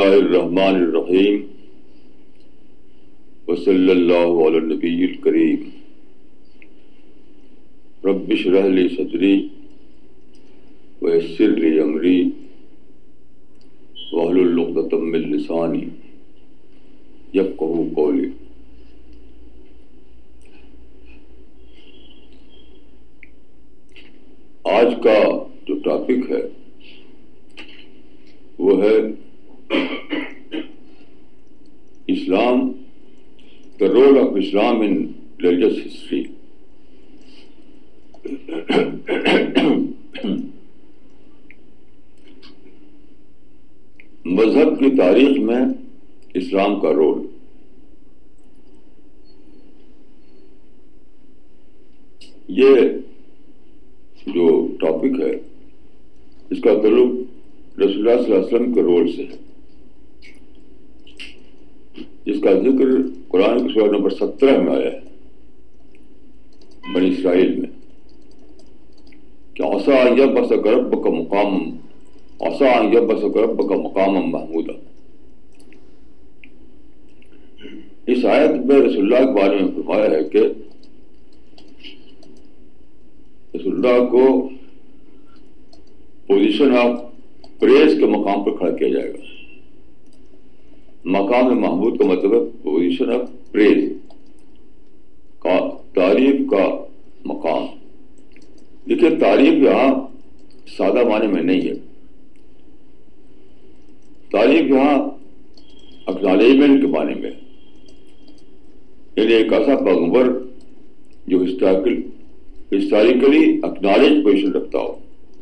اللہ الرحمن الرحیم وصلی اللہ علی النبی الکریم رب اشرح لی صدری ویسر لی امری واحلل عقدۃ من لسانی یفقہوا قولی. آج کا جو ٹاپک ہے وہ ہے اسلام، the role of Islam in religious history. مذہب کی تاریخ میں اسلام کا رول. یہ جو ٹاپک ہے اس کا تعلق رسول اللہ صلی اللہ علیہ وسلم کے رول سے ہے، جس کا ذکر قرآن کی سورہ نمبر 17 میں آیا ہے، بنی اسرائیل میں، کہ عسیٰ ان یبعثک ربک مقاما محمودا. اس آیت میں رسول اللہ کے بارے میں فرمایا ہے کہ رسول اللہ کو پوزیشن آف پریز کے مقام پر کھڑا کیا جائے گا. مقام محمود کا مطلب ہے پوزیشن آف پریز، کا تعریف کا مقام. دیکھیے، تعریف یہاں سادہ معنی میں نہیں ہے. تعریف یہاں اکنالجمنٹ کے معنی میں، یعنی ایک ایسا پیغمبر جو ہسٹوریکلی اکنالج پوزیشن رکھتا ہو،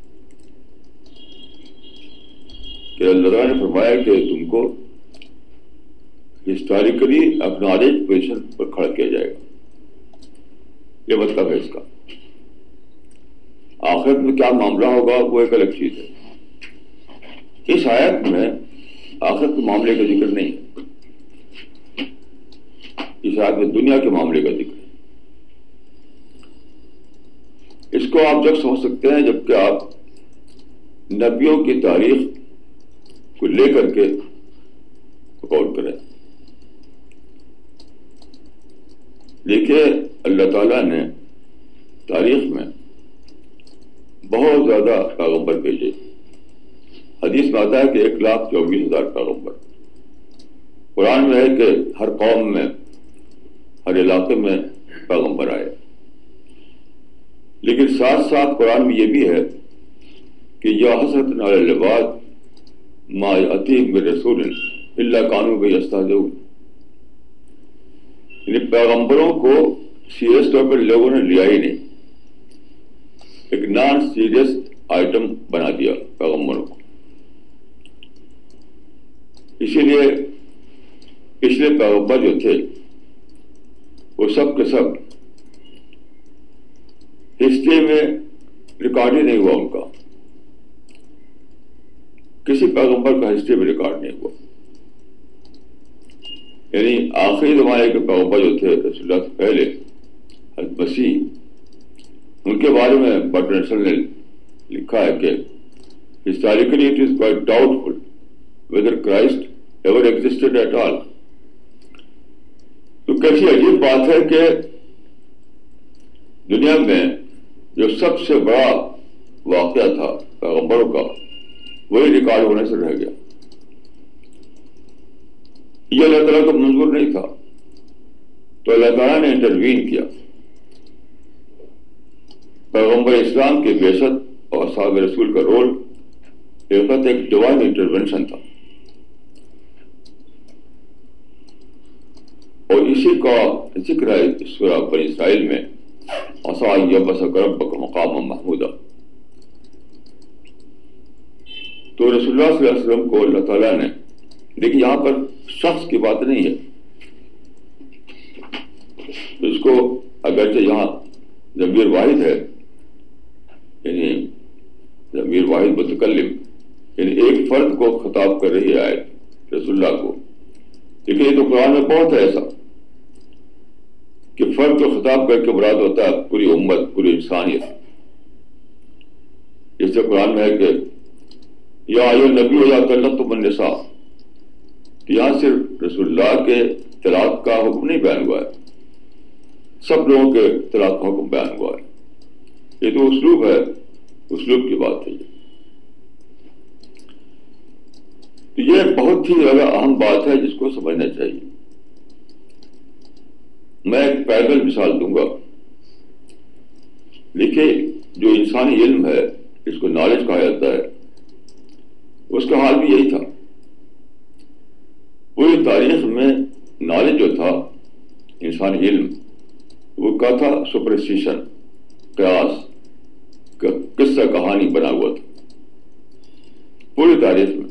کہ اللہ تعالیٰ نے فرمایا کہ تم کو ہسٹوریکلی اکنالج پوزیشن پر کھڑا کیا جائے گا. یہ مطلب ہے اس کا. آخرت میں کیا معاملہ ہوگا وہ ایک الگ چیز ہے. اس آیت میں آخرت کے معاملے کا ذکر نہیں ہے، اس آیت میں دنیا کے معاملے کا ذکر ہے. اس کو آپ جب سمجھ سکتے ہیں جبکہ آپ نبیوں کی تاریخ کو لے کر کے غور کریں. دیکھیے، اللہ تعالیٰ نے تاریخ میں بہت زیادہ پیغمبر بھیجے. حدیث میں آتا ہے کہ 1,24,000 پیغمبر. قرآن میں ہے کہ ہر قوم میں، ہر علاقے میں پیغمبر آئے. لیکن ساتھ ساتھ قرآن میں یہ بھی ہے کہ یا حسرۃ علی العباد ما یأتیہم من رسول الا کانوا بہ یستہزئون. یعنی پیغمبروں کو سیریس طور پر لوگوں نے لیا ہی نہیں، ایک نان سیریس آئٹم بنا دیا پیغمبروں کو. اسی لیے پچھلے پیغمبر جو تھے وہ سب کے سب ہسٹری میں ریکارڈ ہی نہیں ہوا. ان کا کسی پیغمبر کا ہسٹری میں ریکارڈ نہیں ہوا. یعنی آخری زمانے کے پیغمبر جو تھے رسول اللہ سے پہلے، حضرت مسیح، ان کے بارے میں برٹنسن نے لکھا ہے کہ historically it is quite doubtful whether Christ ever existed at all. تو کیسی عجیب بات ہے کہ دنیا میں جو سب سے بڑا واقعہ تھا پیغمبروں کا، وہی ریکارڈ ہونے سے رہ گیا. یہ اللہ تعالیٰ کو منظور نہیں تھا، تو اللہ تعالیٰ نے انٹروین کیا. پیغمبر اسلام کی بعثت اور صحابہ رسول کا رول ایک ڈیوائن انٹرونشن تھا. اور اسی کا ذکر ہے سورہ بنی اسرائیل میں، عسیٰ ان یبعثک ربک مقاما محمودا. تو رسول اللہ صلی اللہ علیہ وسلم کو اللہ تعالیٰ نے، لیکن یہاں پر شخص کی بات نہیں ہے. اس کو اگرچہ یہاں ضمیر واحد ہے، یعنی ضمیر واحد متکلم، یعنی ایک فرد کو خطاب کر رہی ہے آیت رسول اللہ کو، لیکن یہ تو قرآن میں بہت ہے ایسا کہ فرد کو خطاب کر کے مراد ہوتا ہے پوری امت، پوری انسانیت. جس سے قرآن میں ہے کہ یا ایھا النبی اذا طلقتم النساء یہاں صرف رسول اللہ کے طلاق کا حکم نہیں بیان ہوا ہے، سب لوگوں کے طلاق کا حکم بیان ہوا ہے. یہ تو اسلوب ہے، اسلوب کی بات ہے. تو یہ بہت ہی زیادہ اہم بات ہے جس کو سمجھنا چاہیے. میں ایک پیدل مثال دوں گا. دیکھیے، جو انسانی علم ہے، اس کو نالج کہا جاتا ہے، اس کا حال بھی یہی تھا. پوری تاریخ میں نالج جو تھا، انسانی علم، وہ کیا تھا؟ سپرسٹیشن، قیاس، قصہ کہانی بنا ہوا تھا پوری تاریخ میں.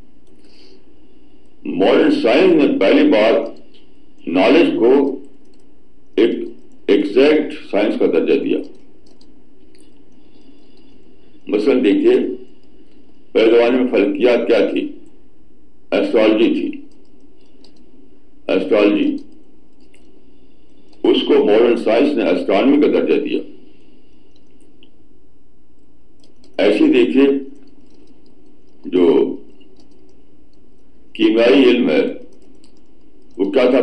ماڈرن سائنس نے پہلی بار نالج کو ایک ایگزیکٹ سائنس کا درجہ دیا. مثلا دیکھیے، پہلے زمانے میں فلکیات کیا تھی؟ ایسٹرالوجی تھی. ایسٹرالوجی، اس کو ماڈرن سائنس نے ایسٹرانومی کا درجہ دیا. ایسے دیکھیے، جو کیمیائی علم ہے، وہ کیا تھا؟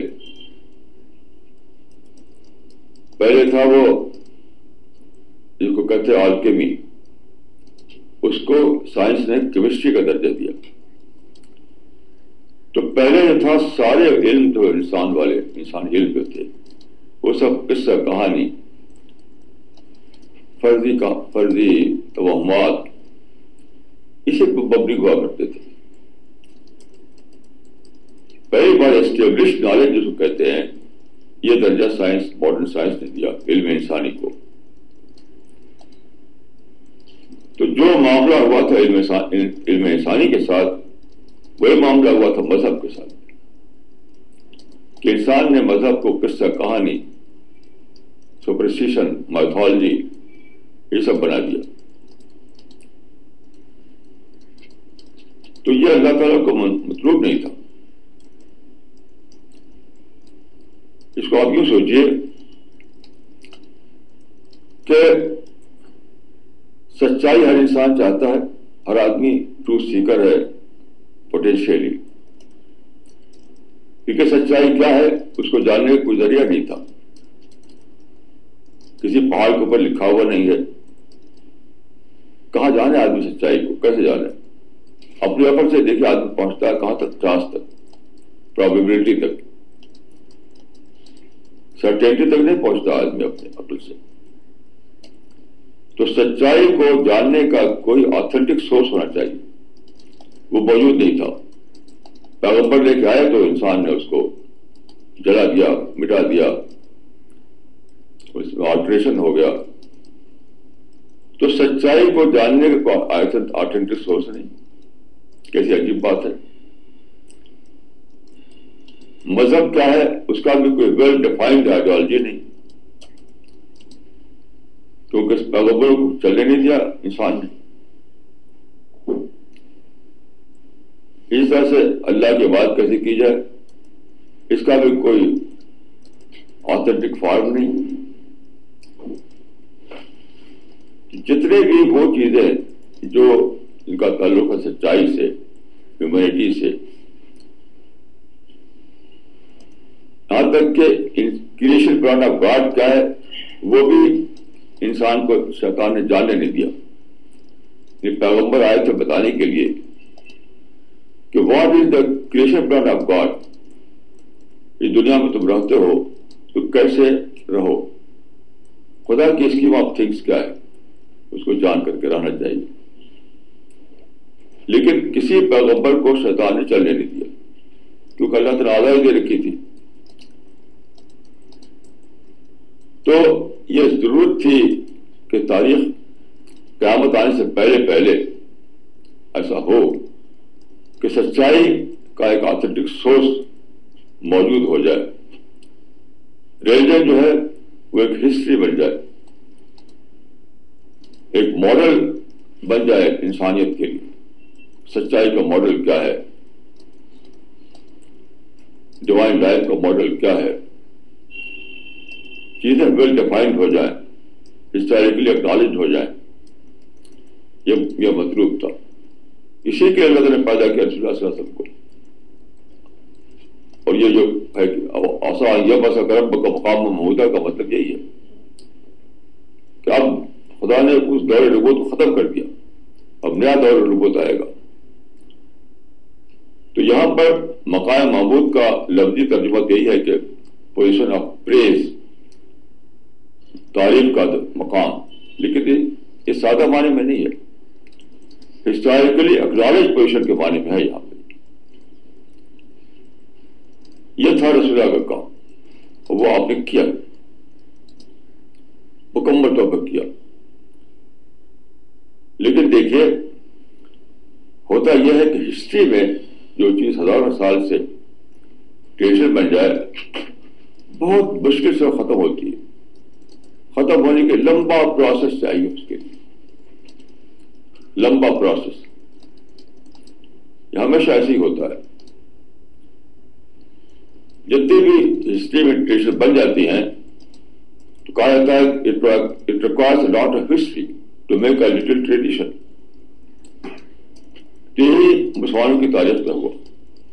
پہلے تھا وہ جس کو کہتے ہیں آلکیمی، اس کو سائنس نے کیمسٹری کا درجہ دیا. تو پہلے جو تھا، سارے علم تو انسان علم جو تھے، وہ سب قصہ کہانی، فرضی توہمات، اسے مبنی ہوا کرتے تھے. پہلی بار اسٹیبلش نالج جس کو کہتے ہیں، یہ درجہ سائنس، ماڈرن سائنس نے دیا علم انسانی کو. تو جو معاملہ ہوا تھا علم انسانی کے ساتھ، وہی معاملہ ہوا تھا مذہب کے ساتھ، کہ انسان نے مذہب کو قصہ کہانی، سپرسٹیشن، مائتھولوجی، یہ سب بنا دیا. تو یہ اللہ تعالیٰ کو مطلوب نہیں تھا. اس کو آپ یوں سوچیے کہ سچائی ہر انسان چاہتا ہے، ہر آدمی ٹروتھ سیکر ہے پوٹینشیلی، کیونکہ سچائی کیا ہے اس کو جاننے کا کوئی ذریعہ نہیں تھا. کسی پہاڑ کے اوپر لکھا ہوا نہیں ہے. کہاں جانے آدمی سچائی کو؟ کیسے جانے؟ اپنے عقل سے دیکھیے، آدمی پہنچتا ہے کہاں تک؟ چانس تک، پرابیبلٹی تک، سرٹینٹی تک نہیں پہنچتا آدمی اپنے عقل سے. تو سچائی کو جاننے کا کوئی آتھینٹک سورس ہونا چاہیے، وہ موجود نہیں تھا. پیغمبر لے کے آئے تو انسان نے اس کو جلا دیا، مٹا دیا، اس میں آلٹریشن ہو گیا. تو سچائی کو جاننے کا آتھینٹک سورس نہیں. کیسی عجیب بات ہے. مذہب کیا ہے؟ اس کا بھی کوئی ویل ڈیفائنڈ آئیڈیالوجی نہیں، کیونکہ اس پیغمبر کو چلنے نہیں دیا انسان نے. اس طرح سے اللہ کی بات کیسے کی جائے، اس کا بھی کوئی آتھینٹک فارم نہیں. جتنے بھی وہ چیزیں جو ان کا تعلق ہے سچائی سے، ہیومینٹی سے، یہاں تک کہ کریشن پلان آف گاڈ کیا ہے، وہ بھی انسان کو شیطان نے جاننے نہیں دیا. یہ پیغمبر آئے تھے بتانے کے لیے کہ what is the creation plan of God. اس دنیا میں تم رہتے ہو تو کیسے رہو، خدا کی اسکیم آف تھنگس کیا ہے، اس کو جان کر کے رہنا چاہیے. لیکن کسی پیغمبر کو شیطان نے چلنے نہیں دیا، کیونکہ اللہ تعالیٰ آزادی دے رکھی تھی. تو یہ ضرورت تھی کہ تاریخ قیامت آنے سے پہلے ایسا ہو کہ سچائی کا ایک آتھینٹک سورس موجود ہو جائے. ریلیجن جو ہے وہ ایک ہسٹری بن جائے، ایک ماڈل بن جائے انسانیت کے لیے. سچائی کا ماڈل کیا ہے، ڈیوائن لائف کا ماڈل کیا ہے، چیزیں ویل ڈیفائنڈ ہو جائیں، ہسٹوریکلی اکنالج ہو جائیں. یہ مطلوب تھا. اسی کے اللہ نے پیدا کیا رسول اللہ صلی اللہ علیہ وسلم کو. اور یہ جو ہے آسا یہ بسا کرب کا مقام محمودہ کا مطلب یہی ہے کہ اب خدا نے اس دور نبوت کو ختم کر دیا، اب نیا دور نبوت آئے گا. تو یہاں پر مقام معبود کا لفظی ترجمہ یہی ہے کہ پوزیشن آف پریز، تعریف کا مقام، لیکن یہ سادہ معنی میں نہیں ہے، ہسٹوریکلی اکنالج پوزیشن کے معنی میں ہے. یہاں پہ یہ تھا رسول اللہ کا کام، وہ آپ نے کیا، مکمل طور پر کیا. لیکن دیکھیے ہوتا یہ ہے کہ ہسٹری میں جو چیز ہزاروں سال سے ٹریڈیشن بن جائے بہت مشکل سے ختم ہوتی ہے. ختم ہونے کے لمبا پروسیس چاہیے، اس کے لیے لمبا پروسیس. یہ ہمیشہ ایسے ہی ہوتا ہے، جتنی بھی ہسٹری میں ٹریڈیشن بن جاتی ہیں تو کہا جاتا ہے it requires a lot of history to make a little tradition. یہی مسلمانوں کی تاریخ میں ہوا.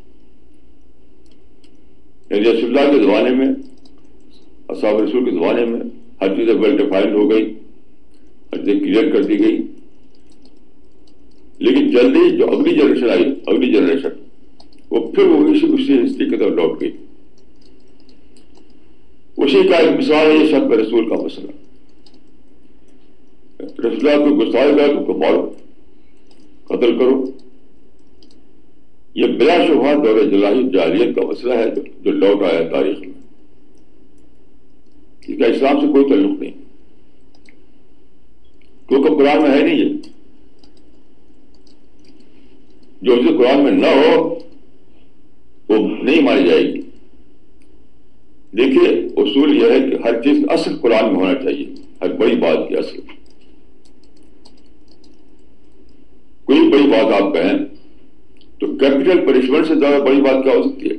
یعنی رسول اللہ کے زمانے میں، اصحاب رسول کے زمانے میں ہر چیزیں ویل ڈیفائنڈ ہو گئی، ہر چیزیں کلیئر کر دی گئی. لیکن جلدی جو اگلی جنریشن آئی، اگلی جنریشن وہ پھر وہ اسی ہسٹری کی طرف لوٹ گئی. اسی کا ایک مثال ہے یہ شب رسول کا مسئلہ. رسول اللہ کو گستاخ گیا تو کو مارو، قتل کرو. یہ بلا شبہ دور جاہلیت کا مسئلہ ہے جو لوٹ آیا تاریخ میں. اس کا اسلام سے کوئی تعلق نہیں، کیونکہ قرآن میں ہے نہیں. یہ جو چیز قرآن میں نہ ہو وہ نہیں مانی جائے گی. دیکھیے اصول یہ ہے کہ ہر چیز کا اصل قرآن میں ہونا چاہیے. ہر بڑی بات کی اصل، کوئی بڑی بات آپ کہیں تو کیپٹل پنشمنٹ سے زیادہ بڑی بات کیا ہو سکتی ہے؟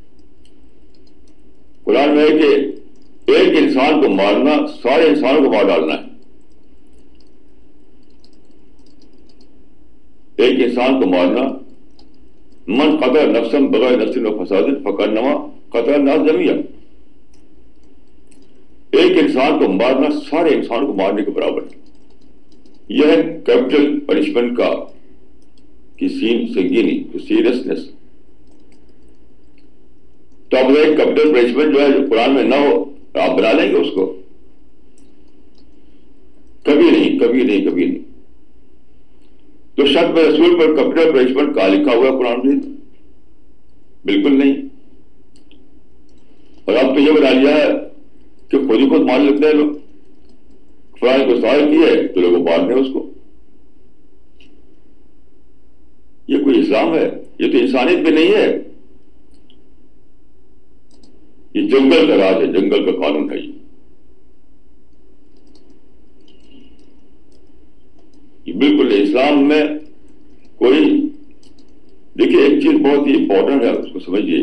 قرآن میں ہے کہ ایک انسان کو مارنا سارے انسانوں کو مار ڈالنا ہے. ایک انسان کو مارنا، من قتل نفسا بغیر نفس و فساد فکانما قتل الناس جميعا. ایک انسان کو مارنا سارے انسان کو مارنے کے برابر ہے. یہ ہے کیپٹل پنشمنٹ کا کی سنگینی، سیریسنس. تو اب ایک کیپٹل پنشمنٹ جو ہے جو قرآن میں نہ ہو آپ بنا لیں گے اس کو؟ کبھی نہیں، کبھی نہیں، کبھی نہیں. تو شک میں رسول پر کیپٹل پنشمنٹ کا لکھا ہوا قرآن میں بالکل نہیں. اور اب تو یہ بنا لیا ہے کہ خود ہی خود مان لیتے ہیں لوگ، فلاں کو سوال کی ہے تو لوگوں مار دیں اس کو. یہ کوئی اسلام ہے؟ یہ تو انسانیت بھی نہیں ہے. یہ جنگل کا راج ہے، جنگل کا قانون ہے. یہ بالکل اسلام میں کوئی، دیکھیے ایک چیز بہت ہی امپورٹنٹ ہے، اس کو سمجھیے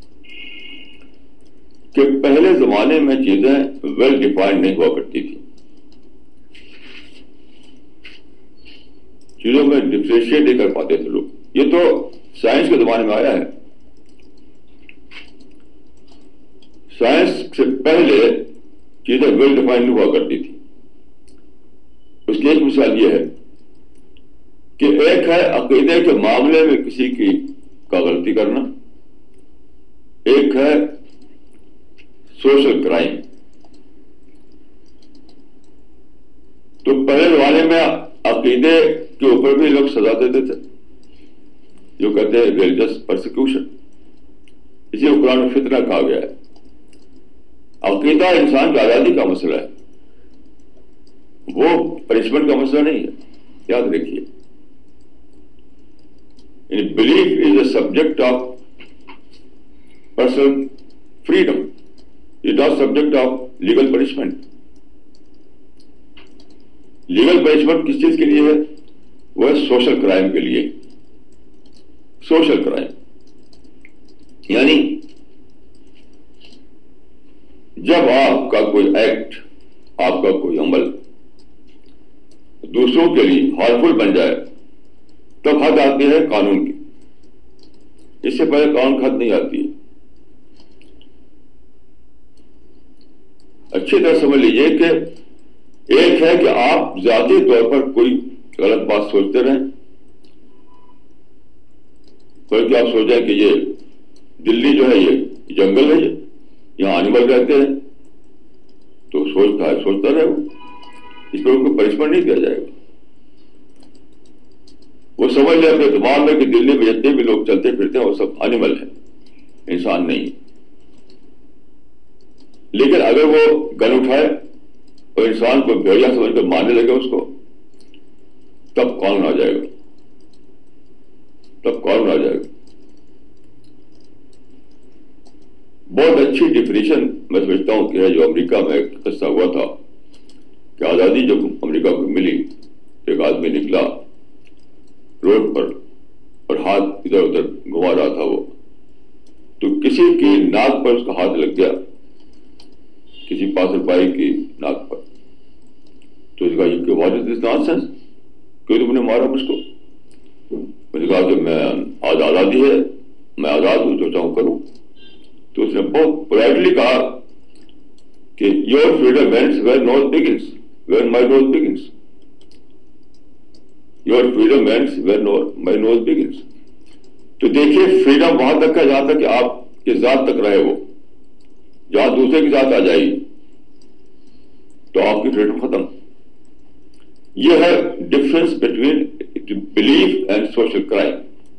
کہ پہلے زمانے میں چیزیں ویل ڈیفائنڈ نہیں ہوا کرتی تھی. چیزوں میں ڈفرینشیٹ نہیں کر پاتے تھے لوگ. یہ تو سائنس کے زمانے میں آیا ہے. سائنس سے پہلے چیزیں ویل ڈیفائنڈ نہیں ہوا کرتی تھی. اس کی ایک مثال یہ ہے کہ ایک ہے عقیدے کے معاملے میں کسی کا غلطی کرنا، ایک ہے سوشل کرائم. تو پہلے زمانے میں عقیدے کے اوپر بھی لوگ سزا دیتے تھے، جو کہتے ہیں ریلیجس پرسیکیوشن. اسی کو قرآن میں فتنہ کہا گیا ہے. عقیدہ انسان کی آزادی کا مسئلہ ہے، وہ پنشمنٹ کا مسئلہ نہیں ہے. یاد رکھیے، belief is a subject of personal freedom, it is subject of legal punishment. Legal punishment کس چیز کے لیے ہے؟ وہ ہے سوشل کرائم کے لیے. سوشل کرائم یعنی جب آپ کا کوئی ایکٹ، آپ کا کوئی عمل دوسروں کے لیے ہارمفل بن جائے تب حد آتی ہے قانون کی. اس سے پہلے قانون کی حد نہیں آتی ہے. اچھی طرح سمجھ لیجیے کہ ایک ہے کہ آپ ذاتی طور پر کوئی غلط بات سوچتے رہیں، بلکہ آپ سوچیں کہ یہ دلی جو ہے یہ جنگل ہے، یہاں اینیمل رہتے ہیں، تو سوچتا رہے وہ، اس پر کوئی پنشمنٹ نہیں دیا جائے گا. وہ سمجھ لیں اپنے دماغ میں کہ دلی میں جتنے بھی لوگ چلتے پھرتے ہیں وہ سب اینیمل ہیں، انسان نہیں. لیکن اگر وہ گن اٹھائے اور انسان کو بھیڑیا سمجھ کر مارنے لگے اس کو، تب قانون آ جائے گا، تب قانون آ جائے گا. بہت اچھی ڈیفینیشن میں سمجھتا ہوں کہ ہے جو امریکہ میں ایک قصہ ہوا تھا کہ آزادی جب امریکہ کو ملی، ایک آدمی نکلا روڈ پر اور ہاتھ ادھر ادھر گھما رہا تھا وہ، تو کسی کی ناک پر اس کا ہاتھ لگ گیا، کسی پاسر بائی کی ناک پر. تو اس نے کہا یہ what is this nonsense, کیوں تم نے مارا مجھ کو؟ میں نے کہا کہ میں آزادی ہے، میں آزاد ہوں، جو چاہوں کروں. تو اس نے بہت پولائٹلی کہا کہ your freedom ends where nose begins, where my nose begins. Your freedom ends where my nose begins. تو دیکھیے فریڈم وہاں تک ہے جہاں تک کہ آپ کی ذات تک رہے وہ، جہاں دوسرے کی ذات آ جائے گی تو آپ کی فریڈم ختم. یہ ہے difference between belief and social crime.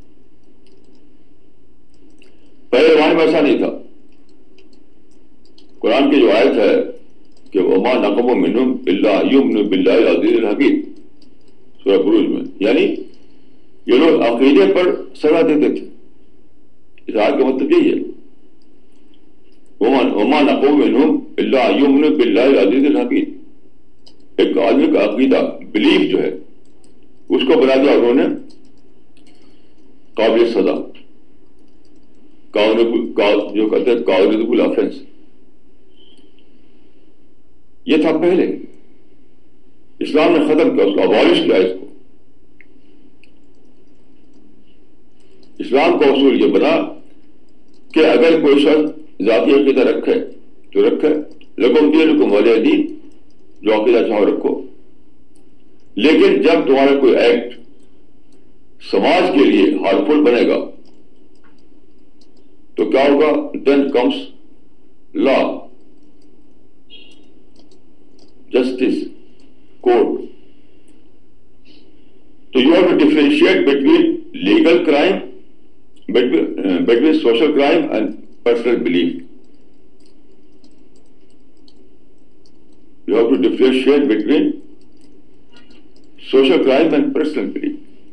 پہلے زمانے میں ایسا نہیں تھا. قرآن کی جو آیت ہے کہ وما نقموا منہم الا ان یؤمنوا باللہ العزیز الحکیم، سورہ بروج میں، یعنی یہ لوگ عقیدے پر سزا دیتے تھے. اس آیت کا مطلب یہی ہے وما نقموا منہم الا ان یؤمنوا باللہ العزیز الحکیم. ایک آدمی کا عقیدہ، بلیف جو ہے، اس کو بنا دیا انہوں نے قابل سزا، جو کہتے ہیں کاگنیزیبل آفینس. یہ تھا پہلے. اسلام نے ختم کیا، اس کو ابالش کیا. اس کو اسلام کا اصول یہ بنا کہ اگر کوئی شخص ذاتی عقیدہ رکھے تو رکھے، لکم دینکم ولی دین، جو عقیدہ چاہو رکھو. لیکن جب تمہارا کوئی ایکٹ سماج کے لیے ہارمفل بنے گا تو کیا ہوگا؟ Then comes law, justice, court. تو you have to differentiate between legal crime, between social crime and personal belief. You have to differentiate between social crime and personal belief.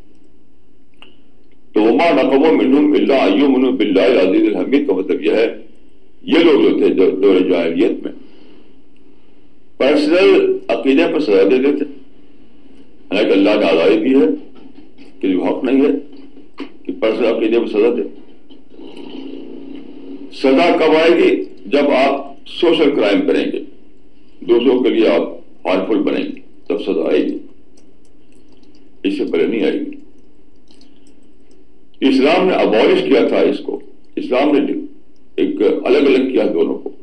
تو وما نقموا منہم الا ان یؤمنوا باللہ العزیز الحمید کا مطلب یہ ہے یہ لوگ جو تھے دور جاہلیت میں پرسنل عقیدے پر سزا دے دیتے، حالانکہ اللہ نے آزادی دی ہے کہ جو حق نہیں ہے کہ پرسنل عقیدے پر سزا دے. سزا کب آئے گی؟ جب آپ سوشل کرائم کریں گے، دوسروں کے لیے آپ ہارمفل بنیں گے، تب سزا آئے گی، اس سے پہلے نہیں آئے گی. اسلام نے ابالش کیا تھا اس کو. اسلام نے ایک الگ الگ کیا دونوں کو،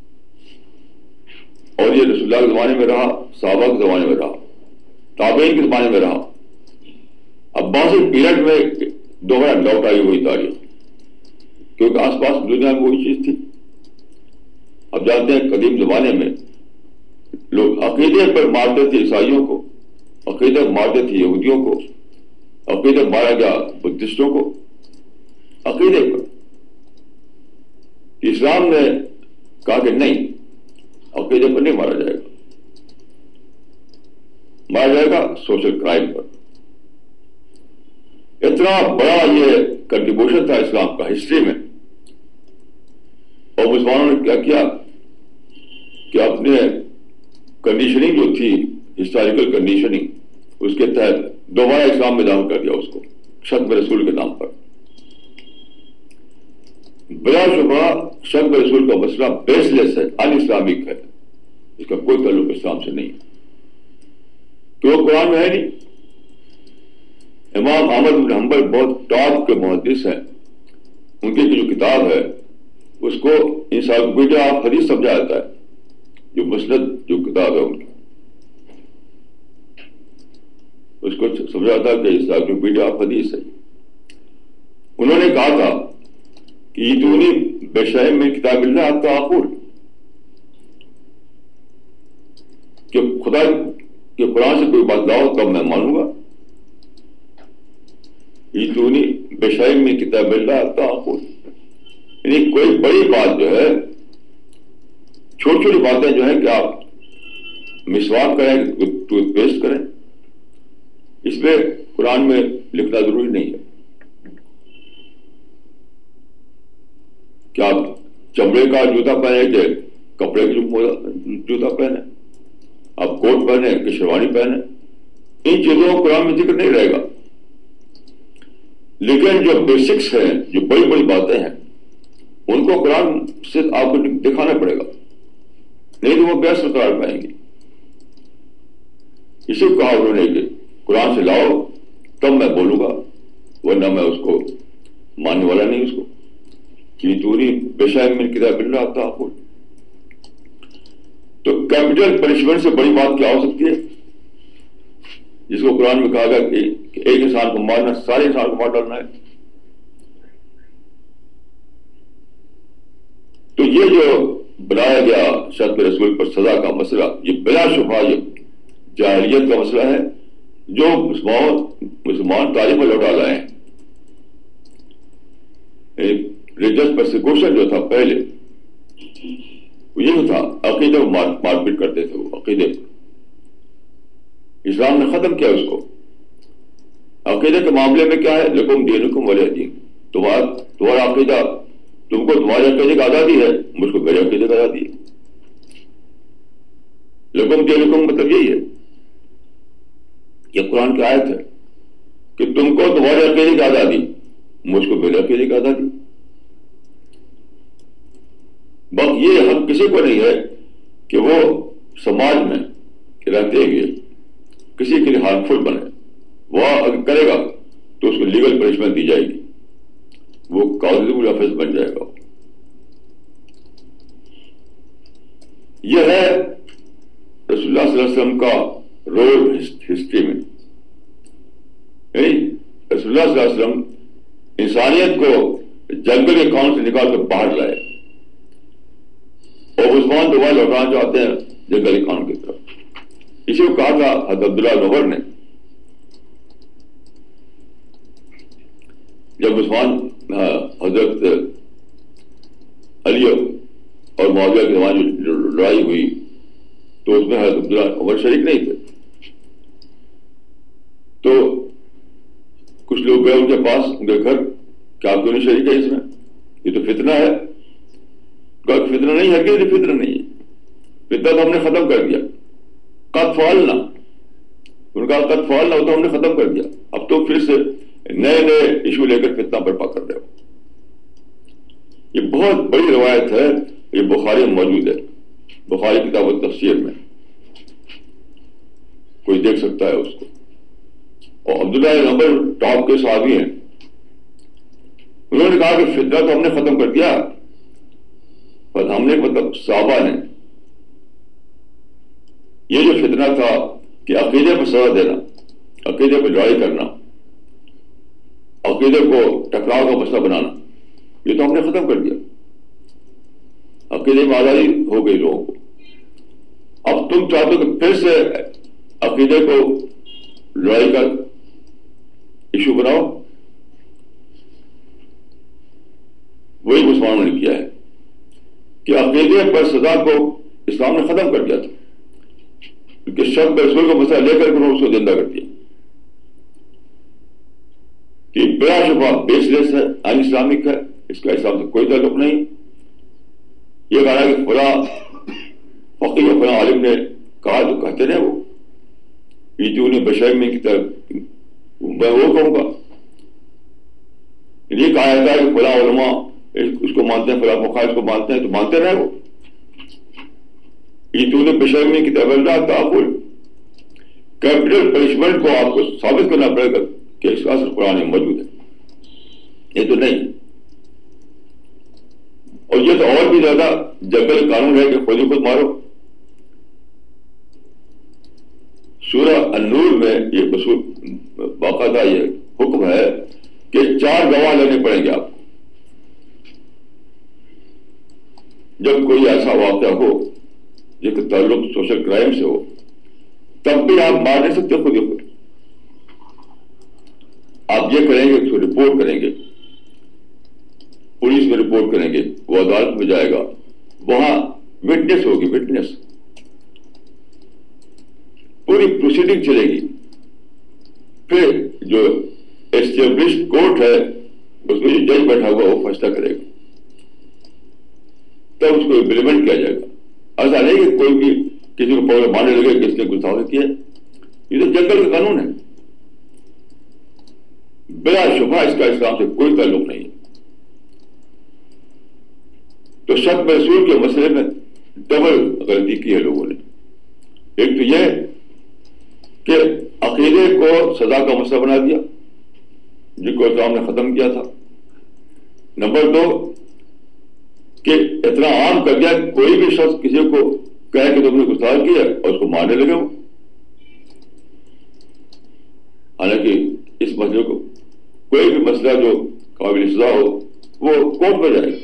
اور یہ رسول اللہ کے زمانے میں رہا، صحابہ کے زمانے میں رہا، تابعین کے زمانے میں رہا. عباسی پیریڈ میں دوبارہ لوٹ آئی ہوئی تاریخ، کیونکہ آس پاس دنیا میں وہی چیز تھی. اب جانتے ہیں قدیم زمانے میں لوگ عقیدے پر مارتے تھے عیسائیوں کو، عقیدے پر مارتے تھے یہودیوں کو، عقیدے پر مارا گیا بدھسٹوں کو، عقیدے پر. اسلام نے کہا کہ نہیں، عقیدے پر نہیں مارا جائے گا، مارا جائے گا سوشل کرائم پر. اتنا بڑا یہ کنٹریبیوشن تھا اسلام کا ہسٹری میں. اور مسلمانوں نے کیا کیا کہ اپنے کنڈیشننگ جو تھی، ہسٹوریکل کنڈیشننگ، اس کے تحت دوبارہ اسلام میں داخل کر دیا اس کو شتم رسول کے نام پر. بلا شبہ شتم رسول کا مسئلہ بیس لیس ہے، ان اسلامک ہے، اس کا کوئی تعلق اسلام سے نہیں ہے، کیوں قرآن میں ہے نہیں. امام احمد بن حنبل بہت ٹاپ کے محدث ہیں، ان کی جو کتاب ہے اس کو انسائکلوپیڈیا آف حدیث سمجھا جاتا ہے. جو مسند جو کتاب ہے ان کی، اس کو سمجھا تھا کہ انسائکلوپیڈیا آف حدیث ہے. انہوں نے کہا تھا کہ ایتونی بشیء من کتاب اللہ حتی اقول، کہ خدا کے قرآن سے کوئی بات لاؤ تب میں مانوں گا. ایتونی بشیء من کتاب اللہ حتی اقول، یعنی کوئی بڑی بات جو ہے، چھوٹی چھوٹی باتیں جو ہیں کہ آپ مسواک کریں، ٹوتھ پیسٹ کریں، اس میں قرآن میں لکھنا ضروری نہیں ہے. کہ آپ چمڑے کا جوتا پہنے کہ کپڑے کا جوتا پہنے، آپ کوٹ پہنے کہ شیروانی پہنے، ان چیزوں کو قرآن میں ذکر نہیں رہے گا. لیکن جو بیسکس ہیں، جو بڑی بڑی باتیں ہیں، ان کو قرآن سے آپ کو دکھانا پڑے گا، نہیں تو وہ بحث قرار پائیں گے. اسی کو کہا انہوں نے کہ قرآن سے لاؤ تب میں بولوں گا، ورنہ میں اس کو ماننے والا نہیں. اس کو کہ توری بشیء من کتاب اللہ حتی اقول. تو کیپٹل پنشمنٹ سے بڑی بات کیا ہو سکتی ہے، جس کو قرآن میں کہا گیا کہ ایک انسان کو مارنا سارے انسان کو مار ڈالنا ہے. تو یہ جو بنایا گیا شتم رسول پر سزا کا مسئلہ، یہ بلا شبہ یہ جاہلیت کا مسئلہ ہے جو مسلمان تاریخ میں لوٹا لائے ہیں. ریلیجس پرسیکوشن جو تھا پہلے وہ یہ تھا، عقیدے کو مار پیٹ کرتے تھے. وہ عقیدے اسلام نے ختم کیا اس کو. عقیدے کے معاملے میں کیا ہے، لکم دینکم ولی دین، تمہارا عقیدہ، تم کو تمہارے عقیدے کی آزادی ہے، مجھ کو میرے عقیدے کی آزادی ہے. لکم دینکم مطلب یہی ہے، یہ قرآن کی آیت ہے کہ تم کو تمہارے عقیدے کی آزادی، مجھ کو میرے عقیدے کی آزادی. بس یہ حق کسی کو نہیں ہے کہ وہ سماج میں رہتے ہوئے کسی کے لیے ہارمفل بنے. وہ اگر کرے گا تو اس کو لیگل پنشمنٹ دی جائے گی، وہ کاؤزیبل آفنس بن جائے گا. یہ ہے رسول اللہ صلی اللہ علیہ وسلم کا رول ہسٹری میں. رسول اللہ صلی اللہ علیہ وسلم انسانیت کو جنگل کے کان سے نکال کر باہر لائے، اور عثمان دوبارہ لوٹانا چاہتے ہیں جنگل کے کان کی طرف. اسی کو کہا تھا حضرت عبداللہ بن عمر نے، جب عثمان حضرت علی اور معاویہ کے درمیان جو لڑائی ہوئی تو اس میں حضرت عبداللہ عمر شریک نہیں تھے. تو کچھ لوگ گئے ان کے پاس، ان کے گھر، کیا آپ کیوں نہیں شریک ہے اس میں، یہ تو فتنہ ہے. کہا فتنہ نہیں ہے، کہ فتنہ نہیں ہے، فتنہ تو ہم نے ختم کر دیا. قد فعلنا، ان کا قد فعلنا تو ہم نے ختم کر دیا، اب تو پھر سے نئے نئے ایشو لے کر فتنہ برپا کر رہے ہو. یہ بہت بڑی روایت ہے، یہ بخاری میں موجود ہے، بخاری کتاب التفسیر میں کوئی دیکھ سکتا ہے اس کو. اور عبداللہ بن عمر ٹاپ کے صحابی ہیں، انہوں نے کہا کہ فتنہ تو ہم نے ختم کر دیا، پر ہم نے مطلب صحابہ نے یہ جو فتنہ تھا کہ عقیدے پر سزا دینا، عقیدے پر لڑائی کرنا، عقیدے کو ٹکراؤ کا مسئلہ بنانا، یہ تو ہم نے ختم کر دیا. عقیدے میں آزادی ہو گئی لوگوں کو. اب تم چاہتے ہو کہ پھر سے عقیدے کو لڑائی کا ایشو بناؤ. وہی مسلمانوں نے کیا ہے کہ عقیدے پر سزا کو اسلام نے ختم کر دیا تھا، کیونکہ شب رسول کا مسئلہ لے کر انہوں نے اس کو زندہ کر دیا کہ بلا شبہ بیس لیس ہے، ان اسلامک ہے، اس کا اسلام سے کوئی تعلق نہیں. یہ کہا کہ فلاں فقیہ فلاں عالم نے کہا تو کہتے رہے، وہ ایتونی بشیء من کی طرف میں وہ کہوں گا. یہ کہا جاتا ہے کہ فلاں علماء اس کو مانتے ہیں، فلاں فقہاء اس کو مانتے ہیں، تو مانتے رہے. وہ ایتونی بشیء من کتاب اللہ تعالی، کیپٹل پنشمنٹ کو آپ کو ثابت کرنا پڑے گا کہ اس کا اثر قرآن میں موجود ہے، یہ تو نہیں. اور یہ تو اور بھی زیادہ جنگل قانون ہے کہ خود ہی خود مارو. سورہ النور میں یہ باقاعدہ یہ حکم ہے کہ 4 گواہ لینے پڑیں گے آپ کو. جب کوئی ایسا واقعہ ہو جس کا تعلق سوشل کرائم سے ہو تب بھی آپ مار نہیں سکتے خود ہی خود. آپ یہ کریں گے اس کو رپورٹ کریں گے, پولیس میں رپورٹ کریں گے, وہ عدالت میں جائے گا, وہاں وٹنس ہوگی, وٹنس پوری پروسیڈنگ چلے گی. پھر جو اسٹیبلشڈ کورٹ ہے اس میں جو جج بیٹھا ہوا وہ فیصلہ کرے گا, تب اس کو امپلیمنٹ کیا جائے گا. ایسا نہیں کہ کوئی بھی کسی کو پکڑ مارنے لگے کہ اس نے گستاخی کیا. یہ تو جنگل کا قانون ہے, بلا شبہ اس کا اسلام سے کوئی تعلق نہیں ہے. تو شک رسول کے مسئلے میں ڈبل غلطی کی ہے لوگوں نے. ایک تو یہ کہ عقیدے کو سزا کا مسئلہ بنا دیا جن کو اسلام نے ختم کیا تھا. نمبر 2 کہ اتنا عام کر دیا کہ کوئی بھی شخص کسی کو کہے کہ تم نے گستاخی کیا اور اس کو مارنے لگے ہو. حالانکہ اس مسئلے کو کوئی بھی مسئلہ جو قابل سزا ہو وہ کورٹ میں جائے گا.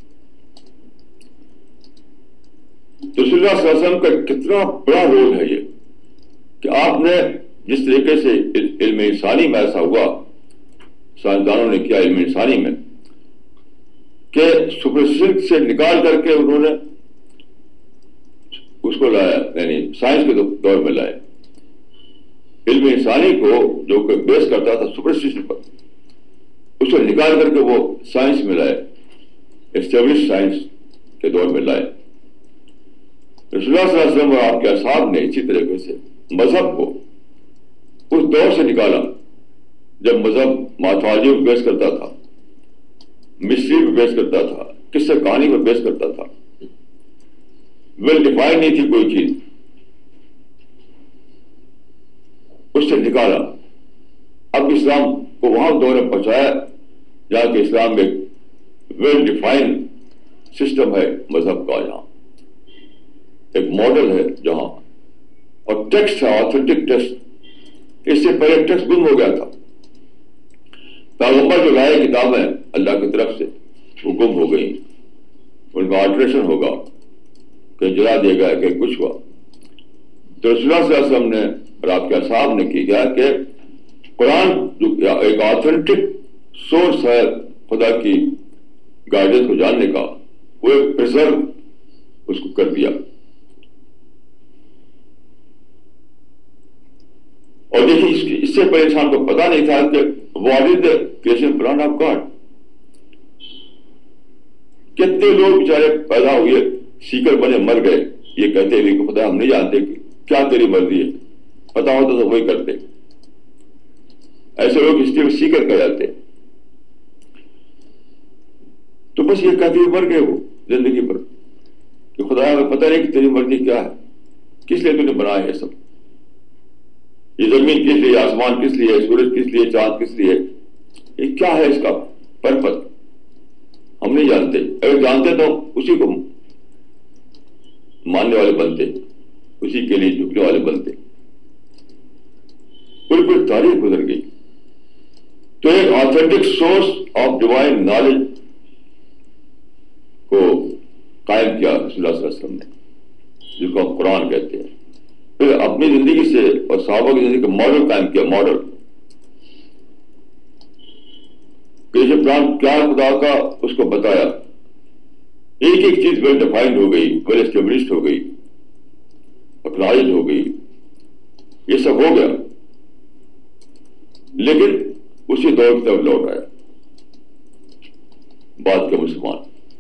تو رسول اللہ صلی اللہ علیہ وسلم کا کتنا بڑا رول ہے یہ کہ آپ نے جس طریقے سے علم انسانی میں ایسا ہوا, سائنسدانوں نے کیا علم انسانی میں کہ سپرسٹیشن سے نکال کر کے انہوں نے اس کو لایا, یعنی سائنس کے دور میں لائے. علم انسانی کو جو کہ بیس کرتا تھا سپرسٹیشن پر, اس کو نکال کر کے وہ سائنس میں لائے, اسٹیبلش سائنس کے دور میں لائے. رسول اللہ صلی اللہ علیہ وسلم اور آپ کے اصحاب نے اسی طریقے سے مذہب کو اس دور سے نکالا جب مذہب ماتھولوجی پر بیس کرتا تھا, مسٹری پہ بیس کرتا تھا, قصہ کہانی پر بیس کرتا تھا, ویل ڈیفائن نہیں تھی کوئی چیز. اس سے نکالا, اب اسلام کو وہاں دور میں پہنچایا جہاں کہ اسلام میں ویل ڈیفائن سسٹم ہے مذہب کا, یہاں ایک ماڈل ہے جہاں, اور ٹیکسٹ ہے آتھینٹک ٹیکسٹ. اس سے پہلے ٹیکسٹ گم ہو گیا تھا. پیغمبر جو لائے کتابیں اللہ کی طرف سے وہ گم ہو گئی, ان کا آلٹریشن ہوگا, کہیں جلا دیا گیا, کہیں کچھ ہوا. تو رسول اللہ صلی اللہ علیہ وسلم نے اور آپ کے اصحاب نے کی کیا کہ قرآن جو ایک آتھینٹک سورس ہے خدا کی گائیڈنس کو جاننے کا, وہ ایک پرزرو اس کو کر دیا. اور دیکھیے اس سے پہلے انسان کو پتا نہیں تھا کہ what is the creation plan of God. کتنے لوگ بیچارے پیدا ہوئے سیکر بنے مر گئے یہ کہتے ہوئے کہ خدا ہم نہیں جانتے کہ کیا تیری مرضی ہے, پتا ہوتا تو وہی کرتے. ایسے لوگ ہسٹری میں سیکر کہہ جاتے. تو بس یہ کہتے ہوئے مر گئے وہ زندگی پر کہ خدا ہمیں پتہ نہیں کہ تیری مرضی کیا ہے, کس لیے تو نے بنایا ہے سب, یہ زمین کس لیے, آسمان کس لیے, سورج کس لیے, چاند کس لیے, یہ کیا ہے اس کا پرپس, ہم نہیں جانتے. اگر جانتے تو اسی کو ماننے والے بنتے, اسی کے لیے جھکنے والے بنتے. بالکل تاریخ گزر گئی. تو ایک authentic source of divine knowledge کو قائم کیا رسول اللہ صلی اللہ علیہ وسلم نے, جس کو ہم قرآن کہتے ہیں. پھر اپنی زندگی سے اور صحابہ کی زندگی کا ماڈل قائم کیا. ماڈل کہ جو پلان کیا خدا کا اس کو بتایا. ایک ایک چیز ویل ڈیفائنڈ ہو گئی, ویل اسٹیبلشڈ ہو گئی, اپلائڈ ہو گئی, یہ سب ہو گیا. لیکن اسی دور کی طرف لوٹ آیا بعد کے مسلمان.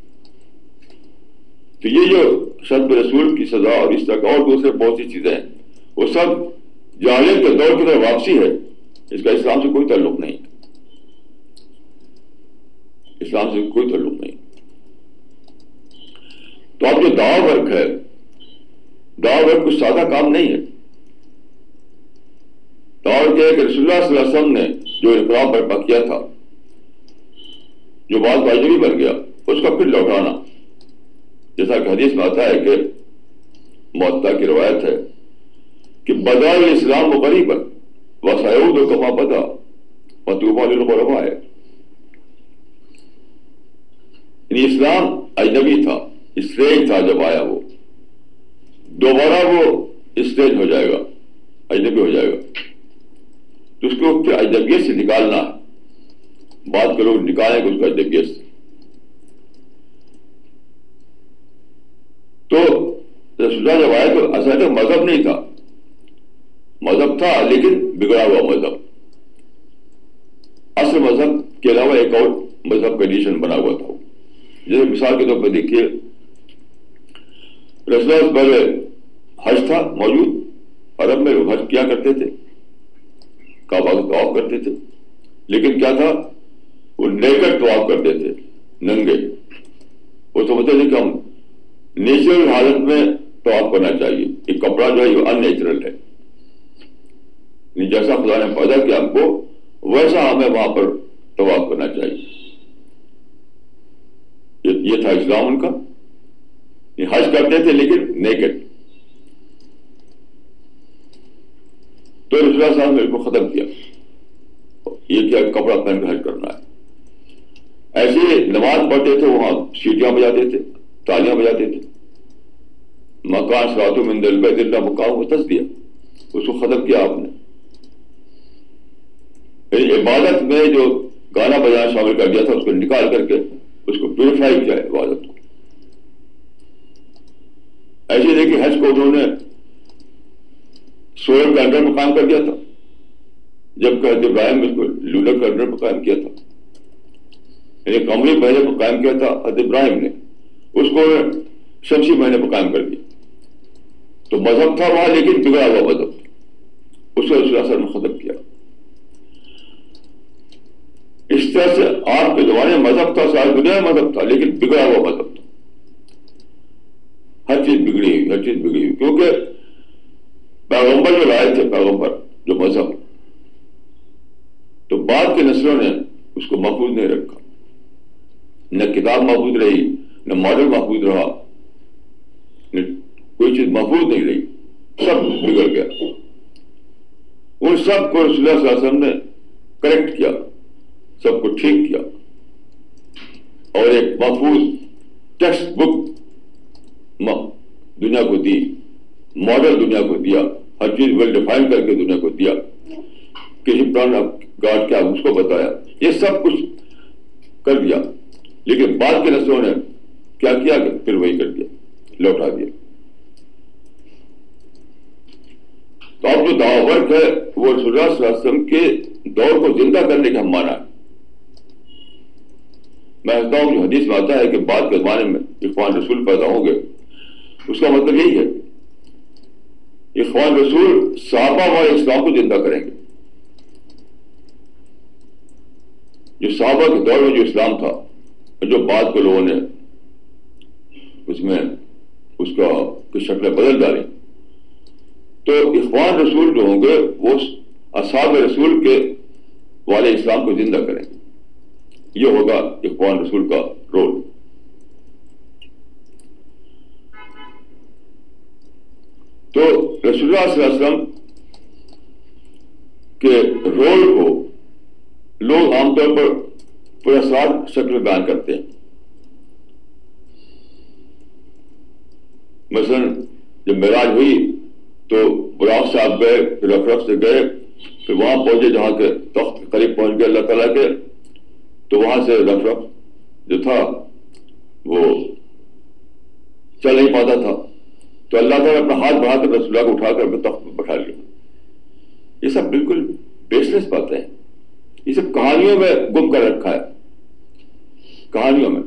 تو یہ جو شرط رسول کی سزا اور اس طرح کا اور دوسرے بہت سی چیزیں ہیں, وہ سب جاہلیت کے دور کی طرف واپسی ہے. اس کا اسلام سے کوئی تعلق نہیں, اسلام سے کوئی تعلق نہیں. تو اب جو دعوی ورک ہے, دعوی ورک کچھ سادہ کام نہیں ہے. دعوی کیا ہے کہ رسول اللہ صلی اللہ علیہ وسلم نے جو انقلاب برپا کیا تھا, جو بات واجبی بن گیا, اس کا پھر لوٹانا. جیسا کہ حدیث میں آتا ہے کہ موطا کی روایت ہے کہ بدا الاسلام غریبا وسيعود كما بدا وطوبى للغرباء. یعنی اسلام اجنبی تھا، اسٹرینج تھا جب آیا، وہ دوبارہ وہ اسٹرینج ہو جائے گا، اجنبی ہو جائے گا. تو اس کو پھر اجنبیت سے نکالنا ہے. بعد کے لوگ نکالیں گے اس کو اجنبیت سے. تو رسول اللہ جب آئے تو اصل مذہب نہیں تھا، مذہب تھا لیکن بگڑا ہوا مذہب. اصل مذہب کے علاوہ ایک اور مذہب کا ایڈیشن بنا ہوا تھا. جیسے مثال کے طور پر دیکھیے، رسول اللہ سے پہلے حج تھا موجود، عرب میں لوگ حج کیا کرتے تھے، کعبہ کا طواف کرتے تھے، لیکن کیا تھا، وہ نیکڈ طواف کرتے تھے، ننگے. وہ سمجھتے تھے کہ ہم نیچرل حالت میں طواف کرنا چاہیے، یہ کپڑا جو ہے یہ ان نیچرل ہے، جیسا خدا نے پیدا کیا ہم کو ویسا ہمیں وہاں پر طواف کرنا چاہیے. یہ تھا اسلام ان کا. یہ حج کرتے تھے لیکن نیکڈ. تو رسول اللہ صاحب نے اس کو ختم کیا، یہ کیا کپڑا پہن کر حج کرنا ہے. ایسے نماز پڑھتے تھے، وہاں سیٹیاں بجاتے تھے، تالیاں بجاتے تھے. مکان صراط من البیت اللہ مقام کو تس دیا، اس کو ختم کیا آپ نے. عبادت میں جو گانا بجانا شامل کر دیا تھا اس کو نکال کر کے اس کو پیوریفائی کیا عبادت کو. ایسے دیکھیں حج کو انہوں نے سولر کے انڈر میں قائم کر دیا تھا، جبکہ حضرت ابراہیم نے اس کو لولر کے انڈر میں قائم کیا تھا. یعنی قمری مہینے پر قائم کیا تھا حضرت ابراہیم نے، اس کو شمسی مہینے پر قائم کر دیا. تو مذہب تھا وہاں لیکن بگڑا ہوا مذہب، اس کو رسول اللہ نے ختم کیا. اس طرح سے آپ کے زمانے میں مذہب تھا، ساری دنیا میں مذہب تھا لیکن بگڑا ہوا مذہب تھا. ہر چیز بگڑی ہوئی، ہر چیز بگڑی ہوئی، کیونکہ پیغمبر جو لائے تھے، پیغمبر جو مذہب، تو بعد کی نسلوں نے اس کو محفوظ نہیں رکھا. نہ کتاب محفوظ رہی، نہ ماڈل محفوظ رہا، نہ کوئی چیز محفوظ نہیں رہی، سب بگڑ گیا. ان سب کو رسول اللہ صلی اللہ علیہ وسلم نے کریکٹ کیا، سب کو ٹھیک کیا، اور ایک محفوظ ٹیکسٹ بک دنیا کو دی، ماڈل دنیا کو دیا، ہر چیز ویل ڈیفائن کر کے دنیا کو دیا. کسی پلان آف گاڈ کیا اس کو بتایا، یہ سب کچھ کر دیا. لیکن بعد کے نسلوں نے کیا کیا کہ پھر وہی کر دیا، لوٹا دیا. تو اب جو دعوی ورک ہے وہ رسول اللہ صلی اللہ علیہ وسلم کے دور کو زندہ کرنے کا ہم مانا ہے. میں کہتا ہوں جو حدیث میں آتا ہے کہ بعد کے زمانے میں اخوان رسول پیدا ہوں گے، اس کا مطلب یہی ہے، اخوان رسول صحابہ والے اسلام کو زندہ کریں گے. جو صحابہ کے دور میں جو اسلام تھا، جو بعد کے لوگوں نے اس میں اس کا کچھ شکلیں بدل ڈالی، تو اخوان رسول جو ہوں گے وہ اصحاب رسول کے والے اسلام کو زندہ کریں گے. یہ ہوگا اخوان رسول کا رول. تو رسول اللہ صلی اللہ علیہ وسلم کے رول کو لوگ عام طور پر پراسرار شکل میں بیان کرتے ہیں. مثلا جب معراج ہوئی تو براق صاحب گئے، پھر رفرف سے گئے، پھر وہاں پہنچے جہاں کے تخت کے قریب پہنچ گئے اللہ تعالیٰ کے، تو وہاں سے رفرف جو تھا وہ چل نہیں پاتا تھا، تو اللہ تعالیٰ نے اپنا ہاتھ بڑھا کر رسول اللہ کو اٹھا کر اپنے تخت میں بٹھا لیا. یہ سب بالکل بیس لیس باتیں ہیں، یہ سب کہانیوں میں گم کر رکھا ہے، کہانیوں میں.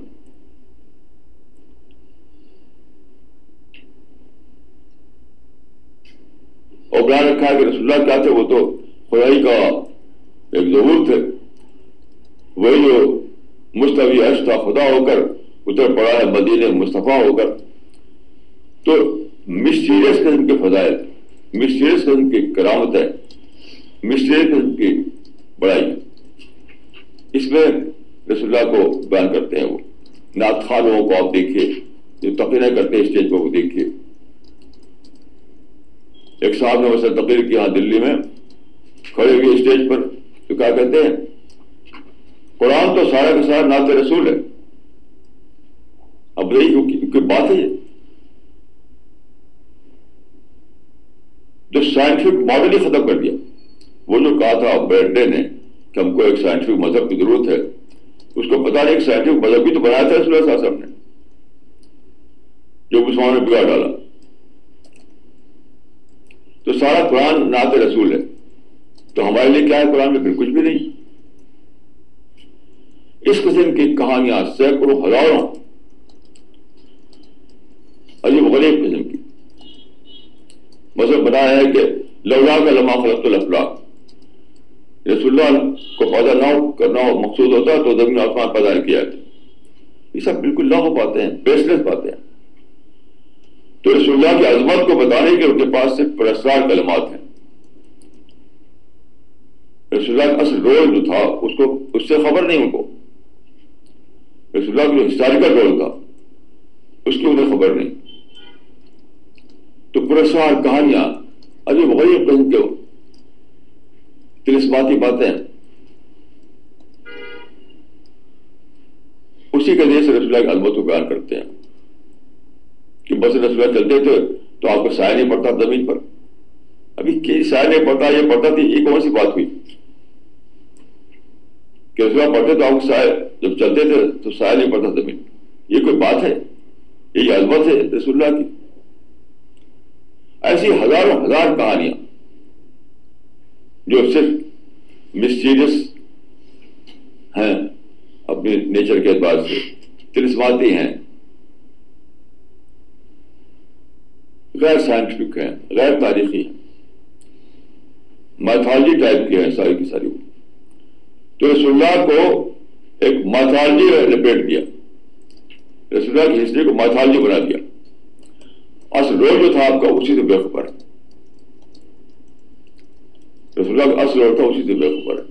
اور بیان رکھا ہے کہ رسول اللہ کیا تھے، وہ تو خدائی کا ایک ظہور تھے، وہی جو مستوی عرش تھا خدا ہو کر اتر پڑا ہے مدینے مصطفیٰ ہو کر. تو مسٹیریس قسم کے فضائل، مسٹیریس قسم کی کرامتیں، مسٹیریس قسم کی بڑائی اس میں رسول اللہ کو بیان کرتے ہیں. وہ نعت خواہ لوگوں کو آپ دیکھیے جو تقریریں کرتے ہیں اسٹیج پر، وہ دیکھیے ایک صاحب نے مثلا تقریر کی یہاں دلی میں کھڑے ہوئے اسٹیج پر، تو کیا کہتے ہیں، قرآن تو سارا کا سارا نعت رسول ہے. اب یہی کوئی بات ہے، جو سائنٹیفک ماڈل ہی ختم کر دیا. وہ جو کہا تھا برنڈے نے کہ ہم کو ایک سائنٹیفک مذہب کی ضرورت ہے، اس کو پتا نہیں ایک سائنٹیفک مذہب بھی تو بنایا تھا رسول اللہ صلی اللہ علیہ وسلم نے، جو مسلمانوں نے بگاڑ ڈالا. تو سارا قرآن نعت رسول ہے، تو ہمارے لیے کیا ہے قرآن میں؟ پھر کچھ بھی نہیں. اس قسم کی کہانیاں سینکڑوں ہزاروں عجیب غریب قسم کی. مذہب بنایا ہے کہ لولا کا لما خلقت الافلاق، رسول اللہ کو پیدا نہ کرنا مقصود ہوتا تو زمین آسمان پیدا نہیں کیا تھا. یہ سب بالکل لاغو باتیں ہیں، بیس لیس باتیں ہیں. تو رسول اللہ کی عظمت کو بتانے کے ان کے پاس صرف پراسرار کلمات ہیں. رسول اللہ کا اصل رول جو تھا اس سے خبر نہیں ان کو. رسول اللہ کا جو ہسٹوریکل رول تھا اس کی انہیں خبر نہیں. تو پراسرار کہانیاں، عجیب غریب قسم کے طلسماتی باتیں، اسی کے ذریعے سے رسول اللہ کی عظمت کو بیان کرتے ہیں کہ بس رسول اللہ چلتے تھے تو آپ کو سایہ نہیں پڑتا زمین پر. ابھی سایہ نہیں پڑتا، یہ پڑتا تھی، یہ کون سی بات ہوئی کہ رسول اللہ پڑھتے تو آپ کو سایہ، جب چلتے تھے تو سایہ نہیں پڑتا زمین. یہ کوئی بات ہے؟ یہ عظمت ہے رسول اللہ کی. ایسی ہزاروں ہزار کہانیاں جو صرف مسٹیریس ہیں اپنے نیچر کے اعتبار سے، طلسماتی ہیں، غیر سائنٹیفک ہیں، غیر تاریخی ہیں، میتھالوجی ٹائپ کی ہیں ساری کی ساری. تو رسول اللہ کو ایک میتھالوجی لپیٹ دیا، رسول اللہ کی ہسٹری کو میتھالوجی بنا دیا. اصل رول جو تھا آپ کا اسی سے بے خبر ہے. رسول اللہ کا اصل رول تھا اسی سے بے خبر ہے.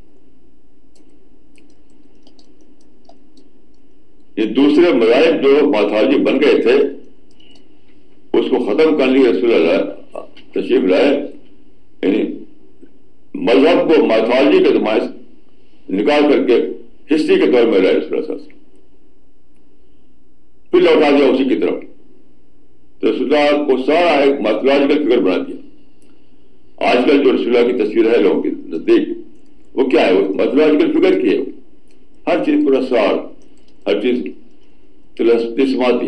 یہ دوسرے مذاہب جو میتھالوجی بن گئے تھے اس کو ختم کر لیے رسول اللہ تشریف لائے. یعنی مذہب کو میتھالوجی کے زمانے سے نکال کر کے ہسٹری کے دور میں لائے رسول اللہ صلی اللہ علیہ وسلم، پھر لوٹا دیا اسی کی طرف. تو رسول اللہ کو سارا ایک میتھولوجیکل فگر بنا دیا. آج کل جو رسول اللہ کی تصویر ہے لوگوں کے نزدیک، وہ کیا ہے؟ وہ میتھولوجیکل فگر کی ہے. ہر چیز پورا سار، ہر چیز طلسماتی.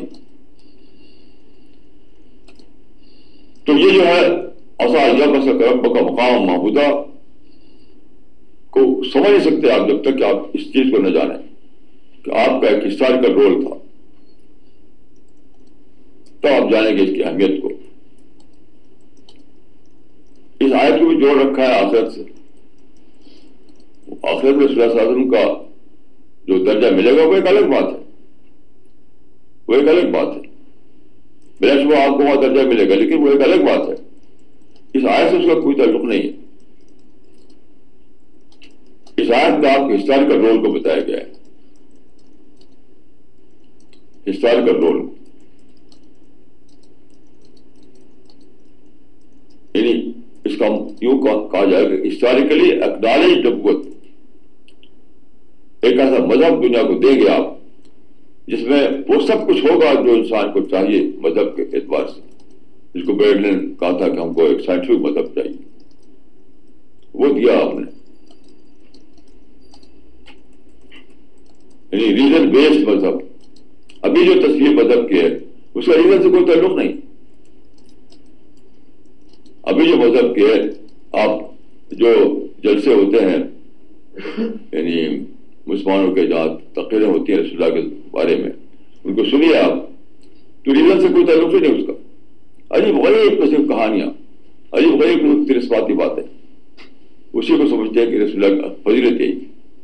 تو یہ جو ہے رب کا مقام معبودہ کو سمجھ نہیں سکتے آپ جب تک کہ آپ اس چیز کو نہ جانیں کہ آپ کا ایک ہسٹوریکل رول تھا. تو آپ جانیں گے اس کی اہمیت کو. اس آیت کو بھی جوڑ رکھا ہے آخرت سے. آخرت میں رسول اللہ صلی اللہ علیہ وسلم کا جو درجہ ملے گا وہ ایک الگ بات ہے، وہ ایک الگ بات ہے. بلا شبہ آپ کو وہاں درجہ ملے گا، لیکن وہ ایک الگ بات ہے. اس آیت سے اس کا کوئی تعلق نہیں ہے. اس آیت میں آپ کے ہسٹوریکل رول کو بتایا گیا ہے. ہسٹوریکل رول یعنی اس کا یوں کہا جائے کہ ہسٹوریکلی اکنالج نبوت. ایک ایسا مذہب دنیا کو دیں گے آپ جس میں وہ سب کچھ ہوگا جو انسان کو چاہیے مذہب کے اعتبار سے. جس کو بیڈ نے کہا تھا کہ ہم کو ایک سائنٹیفک مذہب چاہیے، وہ دیا آپ نے. یعنی ریزن بیسڈ مذہب. ابھی جو تصویر مذہب کی ہے اس کا ریزن سے کوئی تعلق نہیں. ابھی جو مذہب کے آپ جو جلسے ہوتے ہیں، یعنی مسلمانوں کے جہاں تقریریں ہوتی ہیں رسول اللہ کے بارے میں، ان کو سنیے آپ، تو ریزن سے کوئی تعلق ہی نہیں اس کا. عجیب غریب قسم کہانیاں، عجیب غریب قسم طلسماتی باتیں، اسی کو سمجھتے ہیں کہ رسول اللہ کا فضیلت یہی.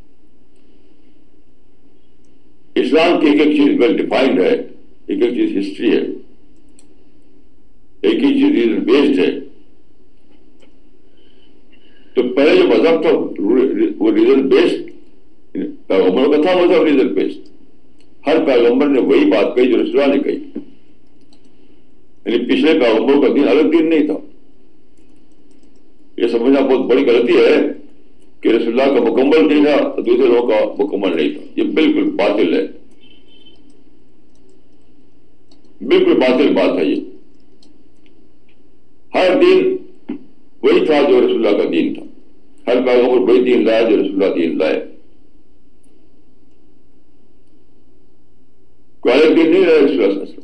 اسلام کی ایک ایک چیز ویل ڈیفائنڈ ہے، ایک ایک چیز ہسٹری ہے، ایک ہی چیز ریزن بیسڈ ہے. تو پہلے جو مذہب تھا وہ ریزن بیسڈ، پیغمبروں کا تھا مذہب ریزن بیسڈ. ہر پیغمبر نے وہی بات کہی جو رسول اللہ نے کہی. یعنی پچھلے پیغمبروں کا دین الگ دین نہیں تھا، سمجھنا بہت بڑی غلطی ہے کہ رسول اللہ کا مکمل دین ہے اور دوسرے لوگوں کا مکمل نہیں تھا. یہ بالکل باطل ہے، بالکل باطل بات ہے. یہ ہر دین وہی تھا جو رسول اللہ کا دین تھا. ہر پیغمبر وہی دین لائے جو رسول اللہ دین لائے. کوئی الگ دین نہیں لائے رسول اللہ صلی اللہ علیہ وسلم.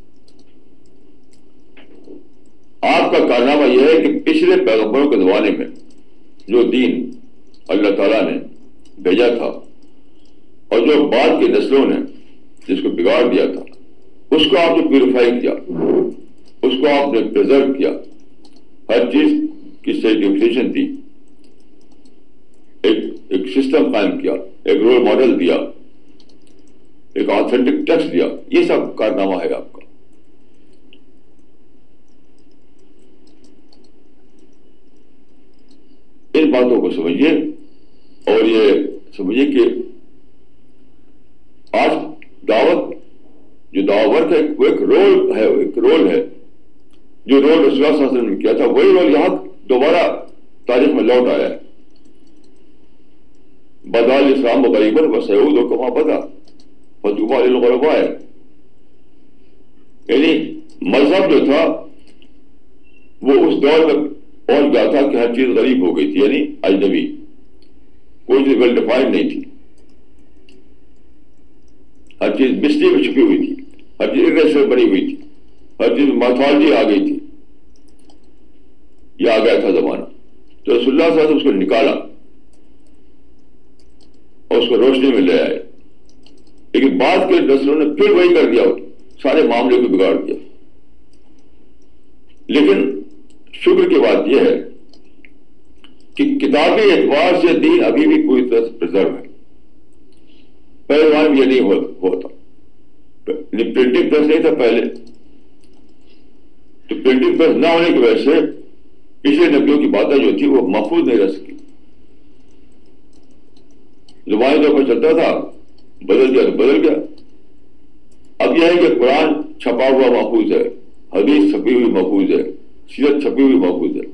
آپ کا کارنامہ یہ ہے کہ پچھلے پیغمبروں کے زمانے میں جو دین اللہ تعالیٰ نے بھیجا تھا اور جو بعد کی نسلوں نے جس کو بگاڑ دیا تھا اس کو آپ نے پیوریفائی کیا، اس کو آپ نے پرزرو کیا، ہر چیز کی سرٹیفکیشن دی، ایک سسٹم قائم کیا، ایک رول ماڈل دیا، ایک آتھینٹک ٹیکسٹ دیا. یہ سب کارنامہ ہے آپ کا. ان باتوں کو سمجھیے اور یہ سمجھیے کہ آج دعوت جو دعوت ہے وہ ایک رول ہے، ایک رول ہے. جو رول رسول اللہ صلی اللہ علیہ وسلم نے کیا تھا وہی رول یہاں دوبارہ تاریخ میں لوٹ آیا ہے. بدا الاسلام غریبا وسيعود كما بدا فطوبى للغرباء. یعنی مذہب جو تھا وہ اس دور میں پہنچ گیا تھا کہ ہر چیز غریب ہو گئی تھی، یعنی اجنبی، کوئی چیز ویل ڈیفائنڈ نہیں تھی، ہر چیز مسٹری میں چھپی ہوئی تھی، ہر چیز ریشنل بنی ہوئی تھی، ہر چیز میتھولوجی آ گئی تھی. یہ آ گیا تھا زمانہ. تو رسول اللہ صلی اللہ علیہ وسلم اس کو نکالا اور اس کو روشنی میں لے آئے. لیکن بعد کے نسلوں نے پھر وہی کر دیا، سارے معاملے کو بگاڑ دیا. لیکن شکر کی بات یہ ہے کہ کتابی اعتبار سے دین ابھی بھی پوری طرح سے پرزرو ہے. پہلے زمانے میں یہ نہیں ہوتا. پرنٹنگ پریس نہیں تھا پہلے، تو پرنٹنگ پریس نہ ہونے کی وجہ سے پچھلے نبیوں کی باتیں جو تھی وہ محفوظ نہیں رہ سکی. زبانی طور پر چلتا تھا، بدل گیا تو بدل گیا. اب یہ ہے کہ قرآن چھپا ہوا محفوظ ہے، حدیث چھپی ہوئی محفوظ ہے، سیرت چھپی ہوئی محفوظ ہے.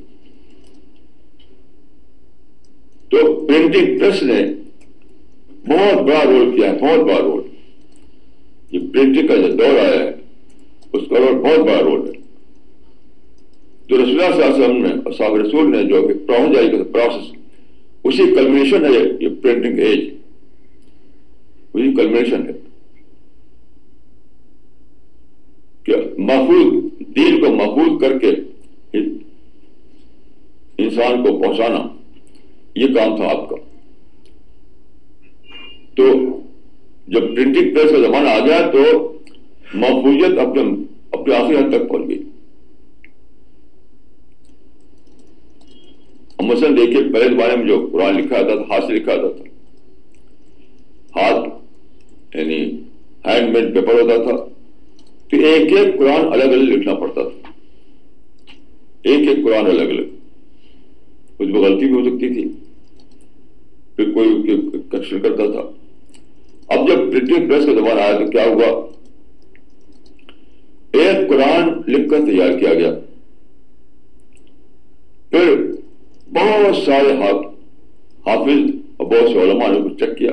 تو پرنٹنگ پریس نے بہت بڑا رول کیا ہے، بہت بڑا رول. یہ پرنٹنگ کا جو دور آیا ہے اس کا رول بہت بڑا رول ہے. تو رسول اللہ صلی اللہ علیہ وسلم نے اور صحابہ رسول نے جو پروسیس جاری کیا، پروسیس اسی کلمنیشن ہے. یہ پرنٹنگ ایج وہی کلمنیشن ہے کہ محفوظ دین کو محفوظ کر کے انسان کو پہنچانا، یہ کام تھا آپ کا. تو جب پرنٹنگ پریس کا زمانہ آ گیا تو محفوظیت اپنے آخری حد تک پہنچ گئی. مثلاً دیکھیے پہلے زمانے میں جو قرآن لکھا جاتا تھا ہاتھ سے لکھا جاتا تھا، ہاتھ یعنی ہینڈ میڈ پیپر ہوتا تھا. تو ایک ایک قرآن الگ الگ لکھنا پڑتا تھا، ایک ایک قرآن الگ الگ. کچھ میں غلطی بھی ہو سکتی تھی، پھر کوئی کریکشن کرتا تھا. اب جب پرنٹنگ پریس کا زمانہ آیا تو کیا ہوا، ایک قرآن لکھ کر تیار کیا گیا، پھر بہت سارے حافظ اور بہت سے علماء نے چیک کیا،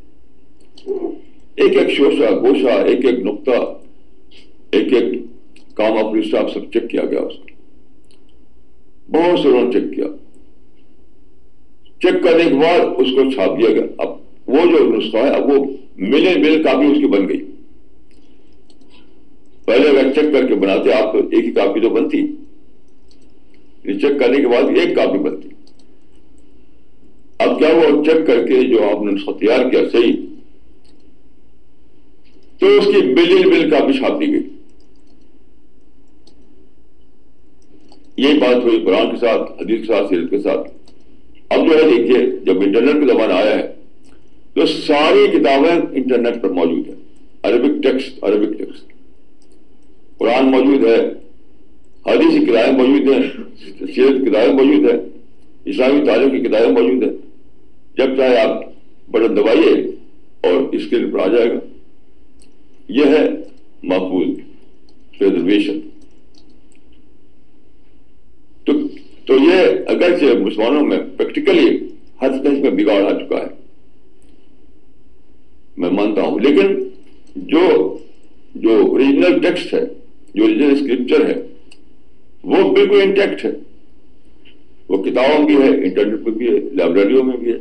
ایک ایک شوشہ گوشہ، ایک ایک نقطہ، ایک ایک کام اپنی حساب سب چیک کیا گیا. اس کو بہت سے لوگوں نے چیک کیا. چیک کرنے کے بعد اس کو چھاپ دیا گیا. اب وہ جو نسخہ ہے اب وہ ملین کاپی اس کی بن گئی. پہلے اگر چیک کر کے بناتے آپ تو ایک ہی کاپی تو بنتی، چیک کرنے کے بعد ایک کاپی بنتی. اب کیا وہ چیک کر کے جو آپ نے نسخہ تیار کیا صحیح، تو اس کی ملین کاپی چھاپ دی گئی. یہی بات ہوئی قرآن کے ساتھ، حدیث کے ساتھ، سیرت کے ساتھ. اب جو ہے دیکھیے جب انٹرنیٹ کا زمانہ آیا ہے تو ساری کتابیں انٹرنیٹ پر موجود ہیں. عربک ٹیکسٹ قرآن موجود ہے، حدیث کی کتابیں موجود ہیں، سیرت کی کتابیں موجود ہیں، اسلامی تاریخ کی کتابیں موجود ہیں. جب چاہے آپ بٹن دبائیے اور اسکرین پر آ جائے گا. یہ ہے محفوظ پریزرویشن. تو یہ اگرچہ مسلمانوں میں پریکٹیکلی ہر طرح میں بگاڑ آ چکا ہے، میں مانتا ہوں. لیکن جو اوریجنل ٹیکسٹ ہے، جو اوریجنل اسکرپچر ہے، وہ بالکل انٹیکٹ ہے. وہ کتابوں میں بھی ہے، انٹرنیٹ پہ بھی ہے، لائبریریوں میں بھی ہے.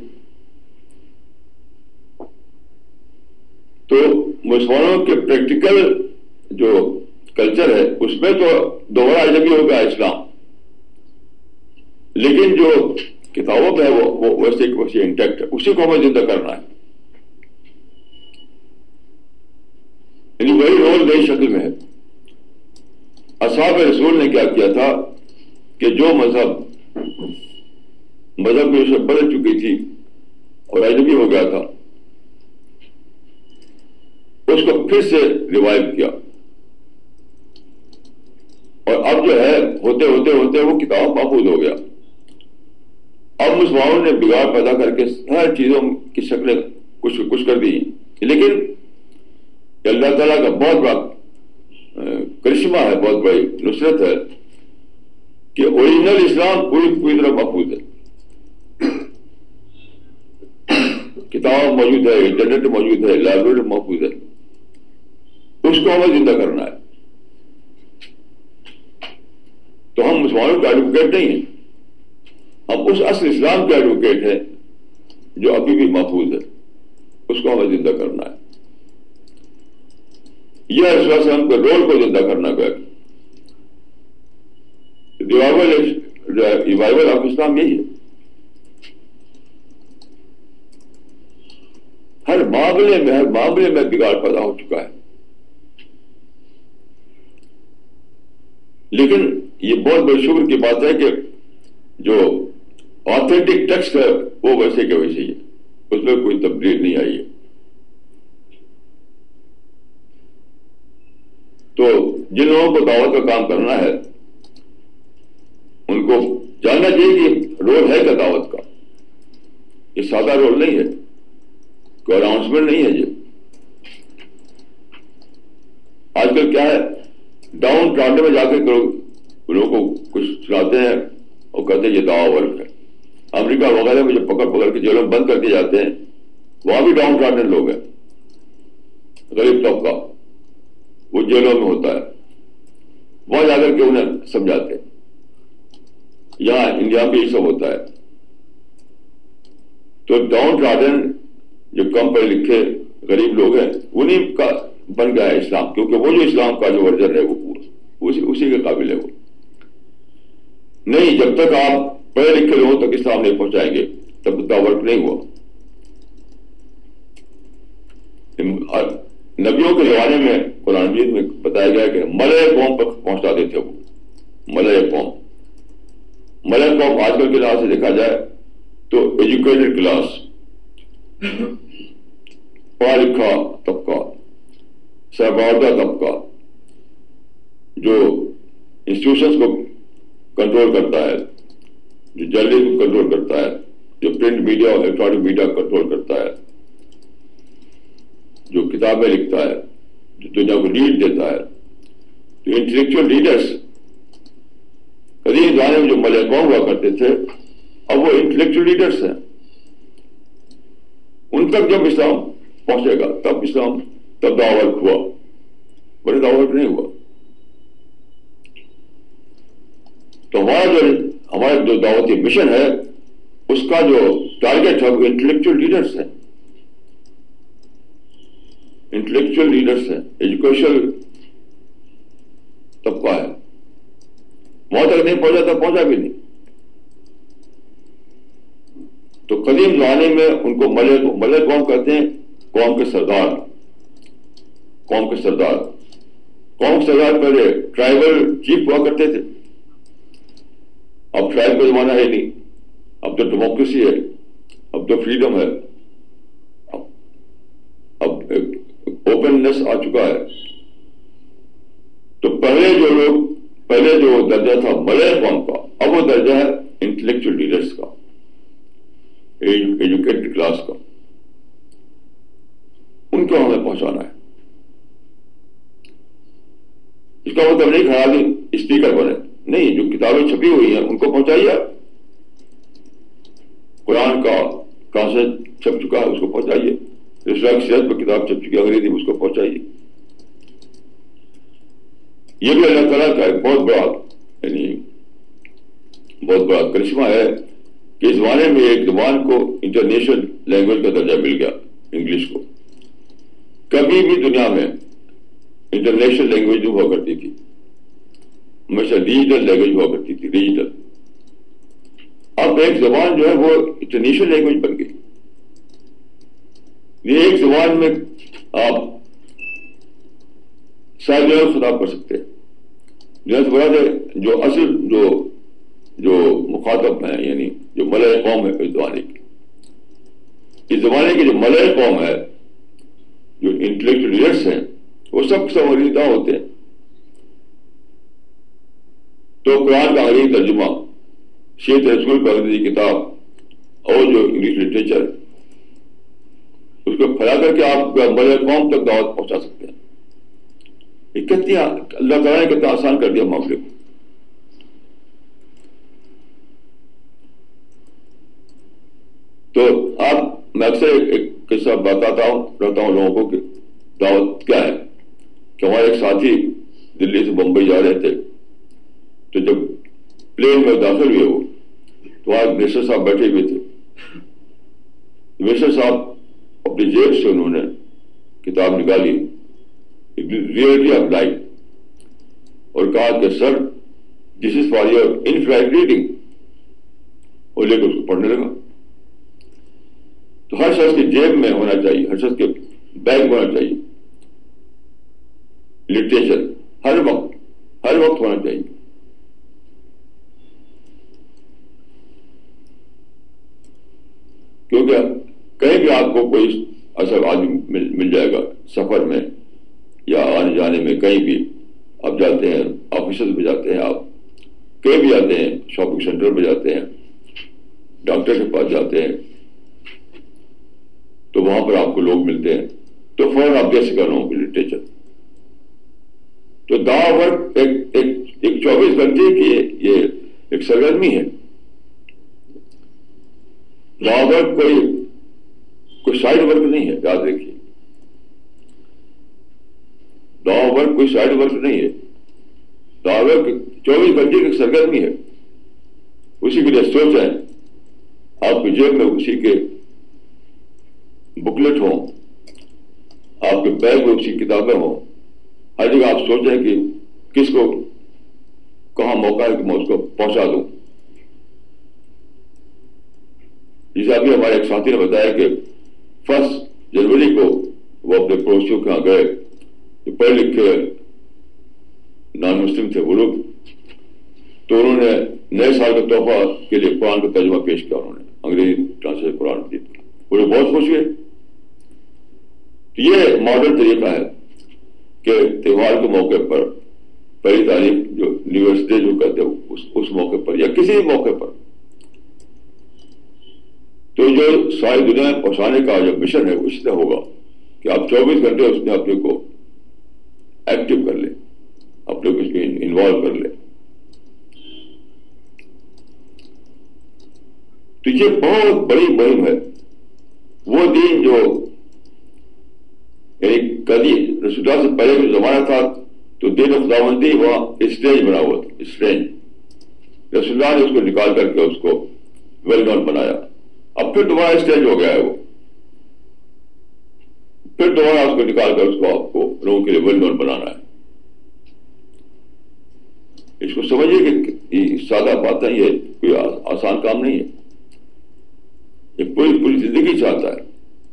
تو مسلمانوں کے پریکٹیکل جو کلچر ہے اس میں تو دوبارہ اجنبی ہو گیا اسلام، لیکن جو کتابوں میں ہے وہ ویسے انٹیکٹ ہے. اسی کو ہمیں زندہ کرنا ہے. یعنی وہی رول نئی شکل میں ہے. اصحاب رسول نے کیا کیا تھا کہ جو مذہب کی شکل بدل چکی تھی اور اجنبی ہو گیا تھا، اس کو پھر سے ریوائو کیا. اور اب جو ہے ہوتے ہوتے ہوتے وہ کتاب محفوظ ہو گیا. اب مسلمانوں نے بگاڑ پیدا کر کے ہر چیزوں کی شکلیں کچھ کر دی. لیکن اللہ تعالیٰ کا بہت بڑا کرشمہ ہے، بہت بڑی نصرت ہے کہ اوریجنل اسلام پوری طرح محفوظ ہے. کتاب موجود ہے، انٹرنیٹ موجود ہے، لائبریری محفوظ ہے. اس کو ہمیں زندہ کرنا ہے. تو ہم مسلمانوں کے ایڈوکیٹ نہیں ہیں، ہم اس اصل اسلام کے ایڈوکیٹ ہیں جو ابھی بھی محفوظ ہے. اس کو ہمیں زندہ کرنا ہے. یہ رسول اللہ علیہ وسلم کے رول کو زندہ کرنا گیا. ریوائول آف اسلام یہی ہے. ہر معاملے میں بگاڑ پیدا ہو چکا ہے. لیکن یہ بہت بڑی شکر کی بات ہے کہ جو آتھینٹک ٹیکسٹ ہے وہ ویسے کے ویسے ہی ہے، اس میں کوئی تبدیلی نہیں آئی ہے. تو جن لوگوں کو دعوت کا کام کرنا ہے ان کو جاننا چاہیے کہ رول ہے کیا دعوت کا. یہ سادہ رول نہیں ہے، کوئی اناؤنسمنٹ نہیں ہے. یہ آج کل کیا ہے، ڈاؤن ٹراڈے میں جا کے لوگوں کو کچھ سناتے ہیں اور کہتے ہیں یہ دعوی ورک ہے. امریکہ وغیرہ میں جو پکڑ کے جیلوں بند کر کے جاتے ہیں وہاں بھی ڈاؤن ٹراڈے لوگ ہیں، غریب طبقہ، وہ جیلوں میں ہوتا ہے، وہاں جا کر کے انہیں سمجھاتے ہیں. یہاں انڈیا میں یہ سب ہوتا ہے. تو ڈاؤن ٹراڈن جو کم پڑھے لکھے غریب لوگ ہیں انہیں کا بن گیا ہے اسلام، کیونکہ وہ جو اسلام کا جو ورژن ہے وہ اسی کے قابل ہے. وہ نہیں، جب تک آپ پڑھے لکھے لوگوں تک اسلام نہیں پہنچائیں گے تب تک ورک نہیں ہوا. نبیوں کے زمانے میں قرآن مجید میں بتایا گیا کہ ملئے قوم تک پہنچا دیتے. وہ ملئے قوم آج کل کے لحاظ سے دیکھا جائے تو ایجوکیٹڈ کلاس، پڑھا لکھا طبقہ، سربراہ طبقہ جو انسٹیٹیوشنس کو کنٹرول کرتا ہے، جو جرنلزم کو کنٹرول کرتا ہے، جو پرنٹ میڈیا اور الیکٹرانک میڈیا کنٹرول کرتا ہے، جو کتابیں لکھتا ہے، جو دنیا کو لیڈ دیتا ہے. تو انٹلیکچوئل لیڈرس قدیم زمانے میں جو ملئے قوم ہوا کرتے تھے اب وہ انٹلیکچوئل لیڈرس ہیں. ان تک جب اسلام پہنچے گا تب دعوت ہوا، بڑے دعوت نہیں ہوا. تو ہمارا جو دعوتی مشن ہے اس کا جو ٹارگیٹ ہے وہ انٹلیکچوئل لیڈرس ہیں. انٹلیکچوئل لیڈرس ہیں، ایجوکیشنل طبقہ ہے. وہاں تک نہیں پہنچا تو پہنچا بھی نہیں. تو قدیم زمانے میں ان کو ملئے قوم کہتے ہیں، قوم کے سردار. قوم کے سردار پہلے ٹرائبل چیف ہوا کرتے تھے. اب ٹرائب کا زمانہ ہے نہیں، اب تو ڈیموکریسی ہے، اب تو فریڈم ہے، اب اوپننس آ چکا ہے. تو پہلے جو درجہ تھا ملئے قوم کا، اب وہ درجہ ہے انٹلیکچوئل لیڈرس کا، ایجوکیٹڈ کلاس کا. ان کو ہمیں پہنچانا ہے. اس کا مطلب نہیں خیال اسپیکر بنے، نہیں، جو کتابیں چھپی ہوئی ہیں ان کو پہنچائیے. قرآن کا کہاں سے چھپ چکا ہے اس کو پہنچائیے، رسالہ کی سیرت پر کتاب چھپ چکی ہے انگریزی میں، اس کو پہنچائیے۔ یہ بھی اللہ تعالیٰ کا ایک بہت بڑا کرشمہ ہے کہ اس زمانے میں ایک زبان کو انٹرنیشنل لینگویج کا درجہ مل گیا، انگلش کو۔ کبھی بھی دنیا میں انٹرنیشنل لینگویج نہیں ہوا کرتی تھی، ہمیشہ ریجنل لینگویج ہوا کرتی تھی، ریجنل۔ اب ایک زبان جو ہے وہ انٹرنیشنل لینگویج بن گئی۔ یہ ایک زبان میں آپ ساری جگہ خطاب کر سکتے ہیں۔ جیسے مراد ہے جو اصل جو مخاطب ہیں، یعنی جو ملئ قوم ہے اس زمانے کی، اس زمانے کی جو ملئ قوم ہے، جو انٹلیکچوئل لیڈرس ہیں، وہ سب انگریزی ہوتے ہیں۔ تو قرآن کا انگریزی ترجمہ، سیرت رسول کا انگریزی کتاب اور جو انگلش لٹریچر ہے، اس کو پھیلا کر کے آپ ملئ قوم تک دعوت پہنچا سکتے ہیں۔ یہ کتنی اللہ تعالیٰ نے کتنا آسان کر دیا معاملے کو۔ تو میں اکثر ایک قصہ بتاتا رہتا ہوں لوگوں کو کہ دعوت کیا ہے، کہ ہمارے ایک ساتھی دلی سے بمبئی جا رہے تھے، تو جب پلین میں داخل ہوئے وہ، تو وہاں منسٹر صاحب بیٹھے ہوئے تھے۔ منسٹر صاحب اپنی جیب سے انہوں نے کتاب نکالی، ریئلٹی آف لائف، اور کہا کہ sir this is for your inflight reading, اور لے کر اس کو پڑھنے لگا۔ تو ہر شخص کی جیب میں ہونا چاہیے، ہر شخص کے بیگ میں ہونا چاہیے لٹریچر، ہر وقت ہونا چاہیے۔ کیونکہ کہیں بھی آپ کو کوئی ایسا آدمی مل جائے گا سفر میں یا آنے جانے میں، کہیں بھی آپ جاتے ہیں، آفیسز میں جاتے ہیں، آپ کہیں بھی جاتے ہیں، شاپنگ سینٹر میں جاتے ہیں، ڈاکٹر کے پاس جاتے ہیں، تو وہاں پر آپ کو لوگ ملتے ہیں، تو فوراً آپ کیسے کر رہا ہوں لٹریچر۔ تو دعوت ایک 24 گھنٹے کی یہ ایک سرگرمی ہے۔ دعوت کوئی سائڈ ورک نہیں ہے، یاد رکھیے، دعوت کوئی سائڈ ورک نہیں ہے، دعوت 24 گھنٹے کی سرگرمی ہے۔ اسی کے لیے سوچیں، آپ کی جیب میں اسی کے بکلیٹ ہوں، آپ کے بیگ میں اسی کتابیں ہوں، ہر جگہ آپ سوچیں کہ کس کو کہاں موقع ہے کہ میں اس کو پہنچا دوں۔ جیسے ابھی ہمارے ایک ساتھی نے بتایا کہ 1 جنوری کو وہ اپنے پڑوسیوں کے یہاں گئے، جو پڑھے لکھے نان مسلم تھے وہ لوگ، تو انہوں نے نئے سال کے تحفہ کے لیے قرآن کا ترجمہ پیش کیا، انہوں نے انگریزی ٹرانسلیٹ قرآن کی، وہ لوگ بہت خوش ہوئے۔ یہ ماڈرن طریقہ ہے کہ تہوار کے موقع پر پہلی تاریخ جو یونیورسٹی جو کہتے ہیں اس موقع پر یا کسی بھی موقع پر، تو جو ساری دنیا میں پہنچانے کا جو مشن ہے اس طرح ہوگا کہ آپ 24 گھنٹے اس میں اپنے کو ایکٹیو کر لیں، اپنے کو اس میں انوالو کر لیں۔ تو یہ بہت بڑی مہم ہے۔ وہ دین جو یعنی کبھی رسول اللہ سے پہلے جو زمانہ تھا تو دین خداوندی وہاں اسٹیج بنا ہوا تھا، اسٹیج رسول اللہ نے اس کو نکال کر کے اس کو ویل نون بنایا۔ اب پھر دوبارہ اسٹیج ہو گیا ہے، وہ پھر دوبارہ اس کو نکال کر اس کو آپ کو لوگوں کے لیے ویل نون بنانا ہے۔ اس کو سمجھیے کہ یہ سادہ بات نہیں ہے، کوئی آسان کام نہیں ہے، یہ پوری زندگی چاہتا ہے۔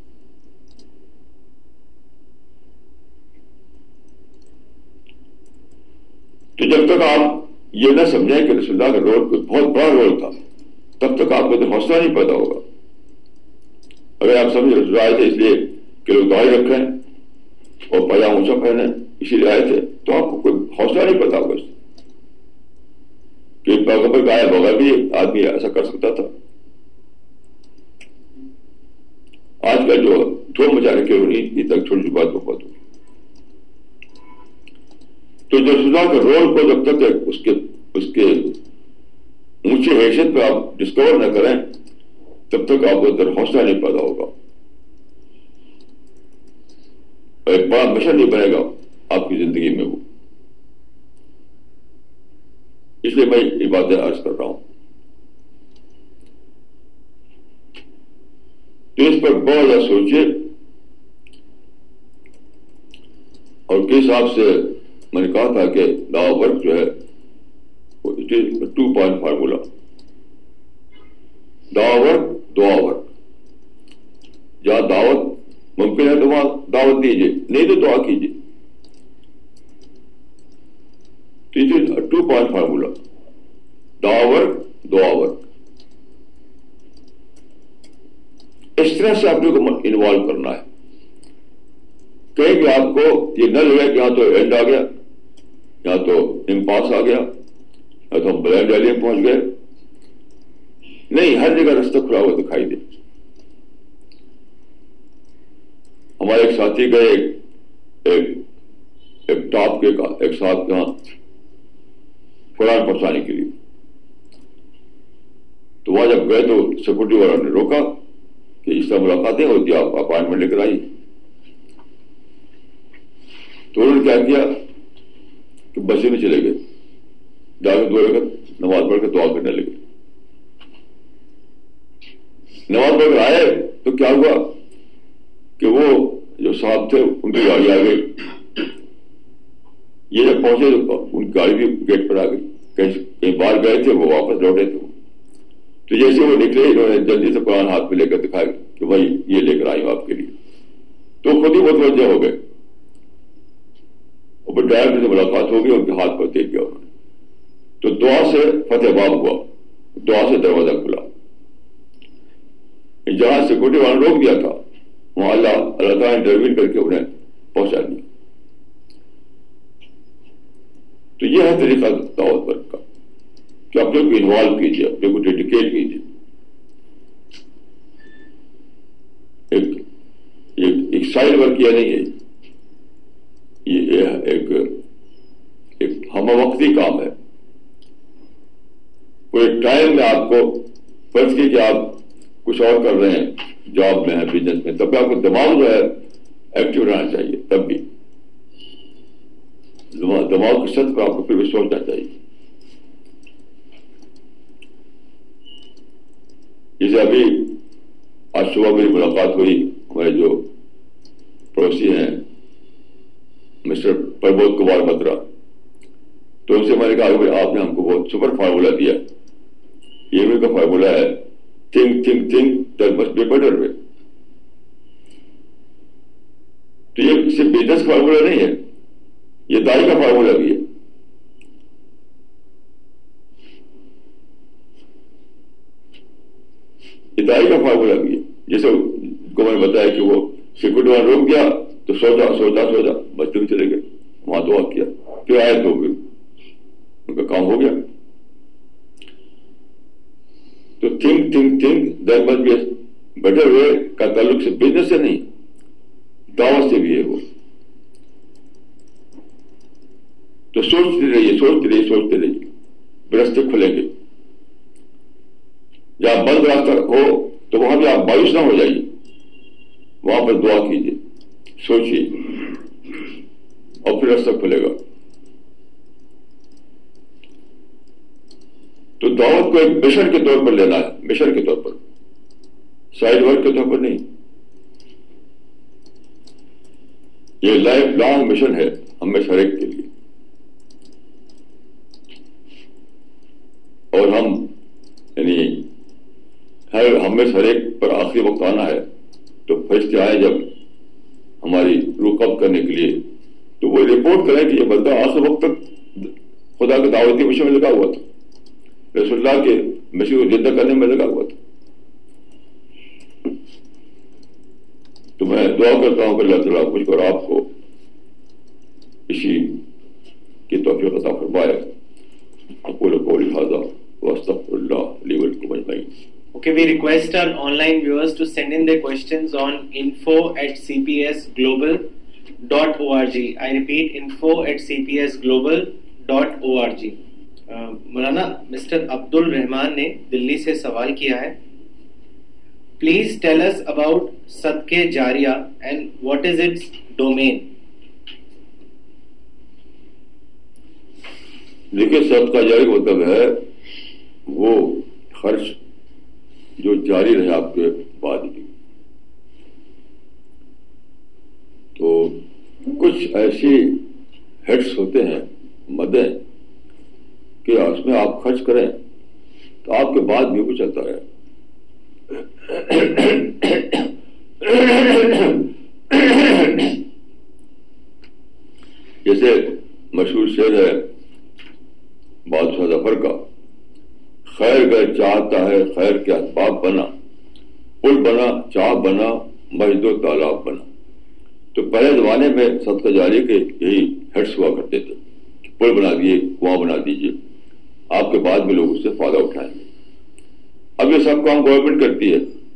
تو جب تک آپ یہ نہ سمجھیں کہ رسول اللہ کا رول کوئی بہت بڑا رول تھا، تب تک آپ کو تو حوصلہ نہیں پیدا ہوگا۔ اگر آپ سمجھ رسول اللہ آئے تھے اس لیے کہ لوگ داڑھی رکھیں اور پاجامہ اونچا پہنیں اسی لیے آئے تھے، تو آپ کو کوئی حوصلہ نہیں پیدا ہوگا اس کہ پیغمبر کا آئے بغیر بھی آدمی ایسا کر سکتا تھا۔ آج کل جو دھوم مچا رکھے یہ تک چھوٹی سی بات بہت ہوگی۔ تو جو رسول اللہ کے رول کو جب تک اس کے اونچی حیثیت پہ آپ ڈسکور نہ کریں، تب تک آپ کو اندر حوصلہ نہیں پیدا ہوگا، ایک بڑا مشن نہیں بنے گا آپ کی زندگی میں وہ. اس لیے میں یہ باتیں عرض کر رہا ہوں. تو اس پر بہت زیادہ سوچیے. اور کس حساب سے میں نے کہا تھا کہ دعوی ورک جو ہے وہ اٹ از 2 پوائنٹ فارمولا. دعوی ورک، دعا ورک. جہاں دعوت ممکن ہے تو وہاں دعوت دیجیے، نہیں تو دعا کیجیے. تو اٹ از 2 پوائنٹ فارمولا. دعوی ورک، دعا ورک. اس طرح سے اپنے کو انوالو کرنا ہے. کہیں بھی آپ کو یہ نہ لگے کہ یہاں تو اینڈ آ گیا، یہاں تو امپاس آ گیا، یا تو ہم بلینڈ ویلی میں پہنچ گئے. نہیں، ہر جگہ راستہ کھلا ہوا دکھائی دے. ہمارے ایک ساتھی گئے ایک ٹاپ کے ایک ساتھ یہاں قرآن پہنچانے کے لیے. تو وہاں جب گئے تو سیکورٹی والوں نے روکا کہ اس طرح ملاقاتیں ہوتی، آپ اپائنٹمنٹ لے کر آئیے. تو انہوں نے کیا کیا کہ بسے میں چلے گئے، جا کے 2 رکعت نماز پڑھ کے دعا کرنے لگے. نماز پڑھ کر آئے تو کیا ہوا کہ وہ جو صاحب تھے ان کی گاڑی آ گئی. یہ جب پہنچے تو ان کی گاڑی بھی گیٹ پر آ گئی. کہیں باہر گئے تھے، وہ واپس لوٹے تھے. تو جیسے وہ نکلے انہوں نے جلدی سے قرآن ہاتھ میں لے کر دکھایا کہ بھائی یہ لے کر آئی ہوں آپ کے لیے. تو خود ہی متوجہ ہو گئے. اور ڈرائیور سے ملاقات ہو گئی، ان کے ہاتھ پر دے دیا انہوں نے. تو دعا سے فتح باب ہوا، دعا سے دروازہ کھلا. جہاں سیکورٹی والوں نے روک دیا تھا وہاں اللہ تعالیٰ انٹروین کر کے انہیں پہنچا دیا. تو یہ ہے طریقہ دعوت ورک کا کہ اپنے کو انوالو کیجیے، اپنے کو ڈیڈیکیٹ کیجیے. ایک سائڈ ورک یہ نہیں ہے، یہ ایک ہم وقتی کام ہے. کوئی ٹائم میں آپ کو فرض کی کہ آپ کچھ اور کر رہے ہیں، جاب میں ہے، بزنس میں، تب بھی آپ کو دماغ جو ہے ایکٹیو رہنا چاہیے. تب بھی دماغ کی سطح پر آپ کو پھر بھی سوچنا چاہیے. جیسے ابھی آج صبح میری ملاقات ہوئی ہمارے جو پڑوسی ہیں مسٹر پربودھ کمار بترا. تو ان سے میں نے کہا کہ آپ نے ہم کو بہت سپر فارمولا دیا. یہ بھی کا فارمولا ہے think that must be better way. تو یہ صرف بزنس فارمولا نہیں ہے، یہ دائی کا فارمولا بھی ہے. یہ دائی کا فارمولا بھی ہے. جیسے کو میں نے بتایا کہ وہ سیکورٹی والوں روک گیا تو سوچا بچتے میں چلے گئے، وہاں دعا کیا، پھر آئے تو ان کا کام ہو گیا. تو think that must be better way کا تعلق سے بزنس سے نہیں، دعوت سے بھی ہے وہ. تو سوچتے رہیے راستے کھلیں گے. جہاں بند راستہ ہو تو وہاں بھی آپ مایوس نہ ہو جائیے، وہاں پر دعا کیجیے، سوچیے، اور پھر راستہ کھلے گا. تو دعوت کو ایک مشن کے طور پر لینا ہے، مشن کے طور پر، سائڈ ورک کے طور پر نہیں. یہ لائف لانگ مشن ہے ہم میں ہر ایک کے لیے. اور ہم یعنی ہم میں ہر ایک پر آخری وقت آنا ہے. تو فرشتے آئے جب ہماری روح قبض کرنے کے لیے تو وہ رپورٹ کریں کہ یہ بندہ آخر وقت تک خدا کے دعوتی مشن میں لگا ہوا تھا، رسول اللہ کے مشن کو زندہ کرنے میں لگا ہوا تھا. تو میں دعا کرتا ہوں کہ اللہ تعالیٰ مجھ کو اور آپ کو اسی کی توفیق عطا فرمائے. اقول قولی ھذا واستغفر اللہ لی ولکم اجمعین. Okay, we request our online viewers to send in their questions on info@cpsglobal.org. I repeat, info@cpsglobal.org. Maulana mister عبد الرحمان نے دلی سے سوال کیا ہے Please tell us about Sadaqah Jariyah and what is its domain. دیکھیے صدقہ جاری کا مطلب ہے وہ خرچ جو جاری رہے آپ کے بعد بھی. تو کچھ ایسی ہیڈس ہوتے ہیں مدیں کہ اس میں آپ خرچ کریں تو آپ کے بعد بھی کچھ چلتا رہے. جیسے مشہور شعر ہے بادشاہ ظفر کا، خیر گر چاہتا ہے خیر کے اسباب بنا، پل بنا چاہ بنا مسجد و تالاب بنا. تو پہلے زمانے میں صدقہ جاری کے یہی ہیڈس ہوا کرتے تھے کہ پل بنا دیے، کنواں بنا دیجیے، آپ کے بعد بھی لوگ اس سے فائدہ اٹھائیں گے. اب یہ سب کام گورنمنٹ کرتی ہے.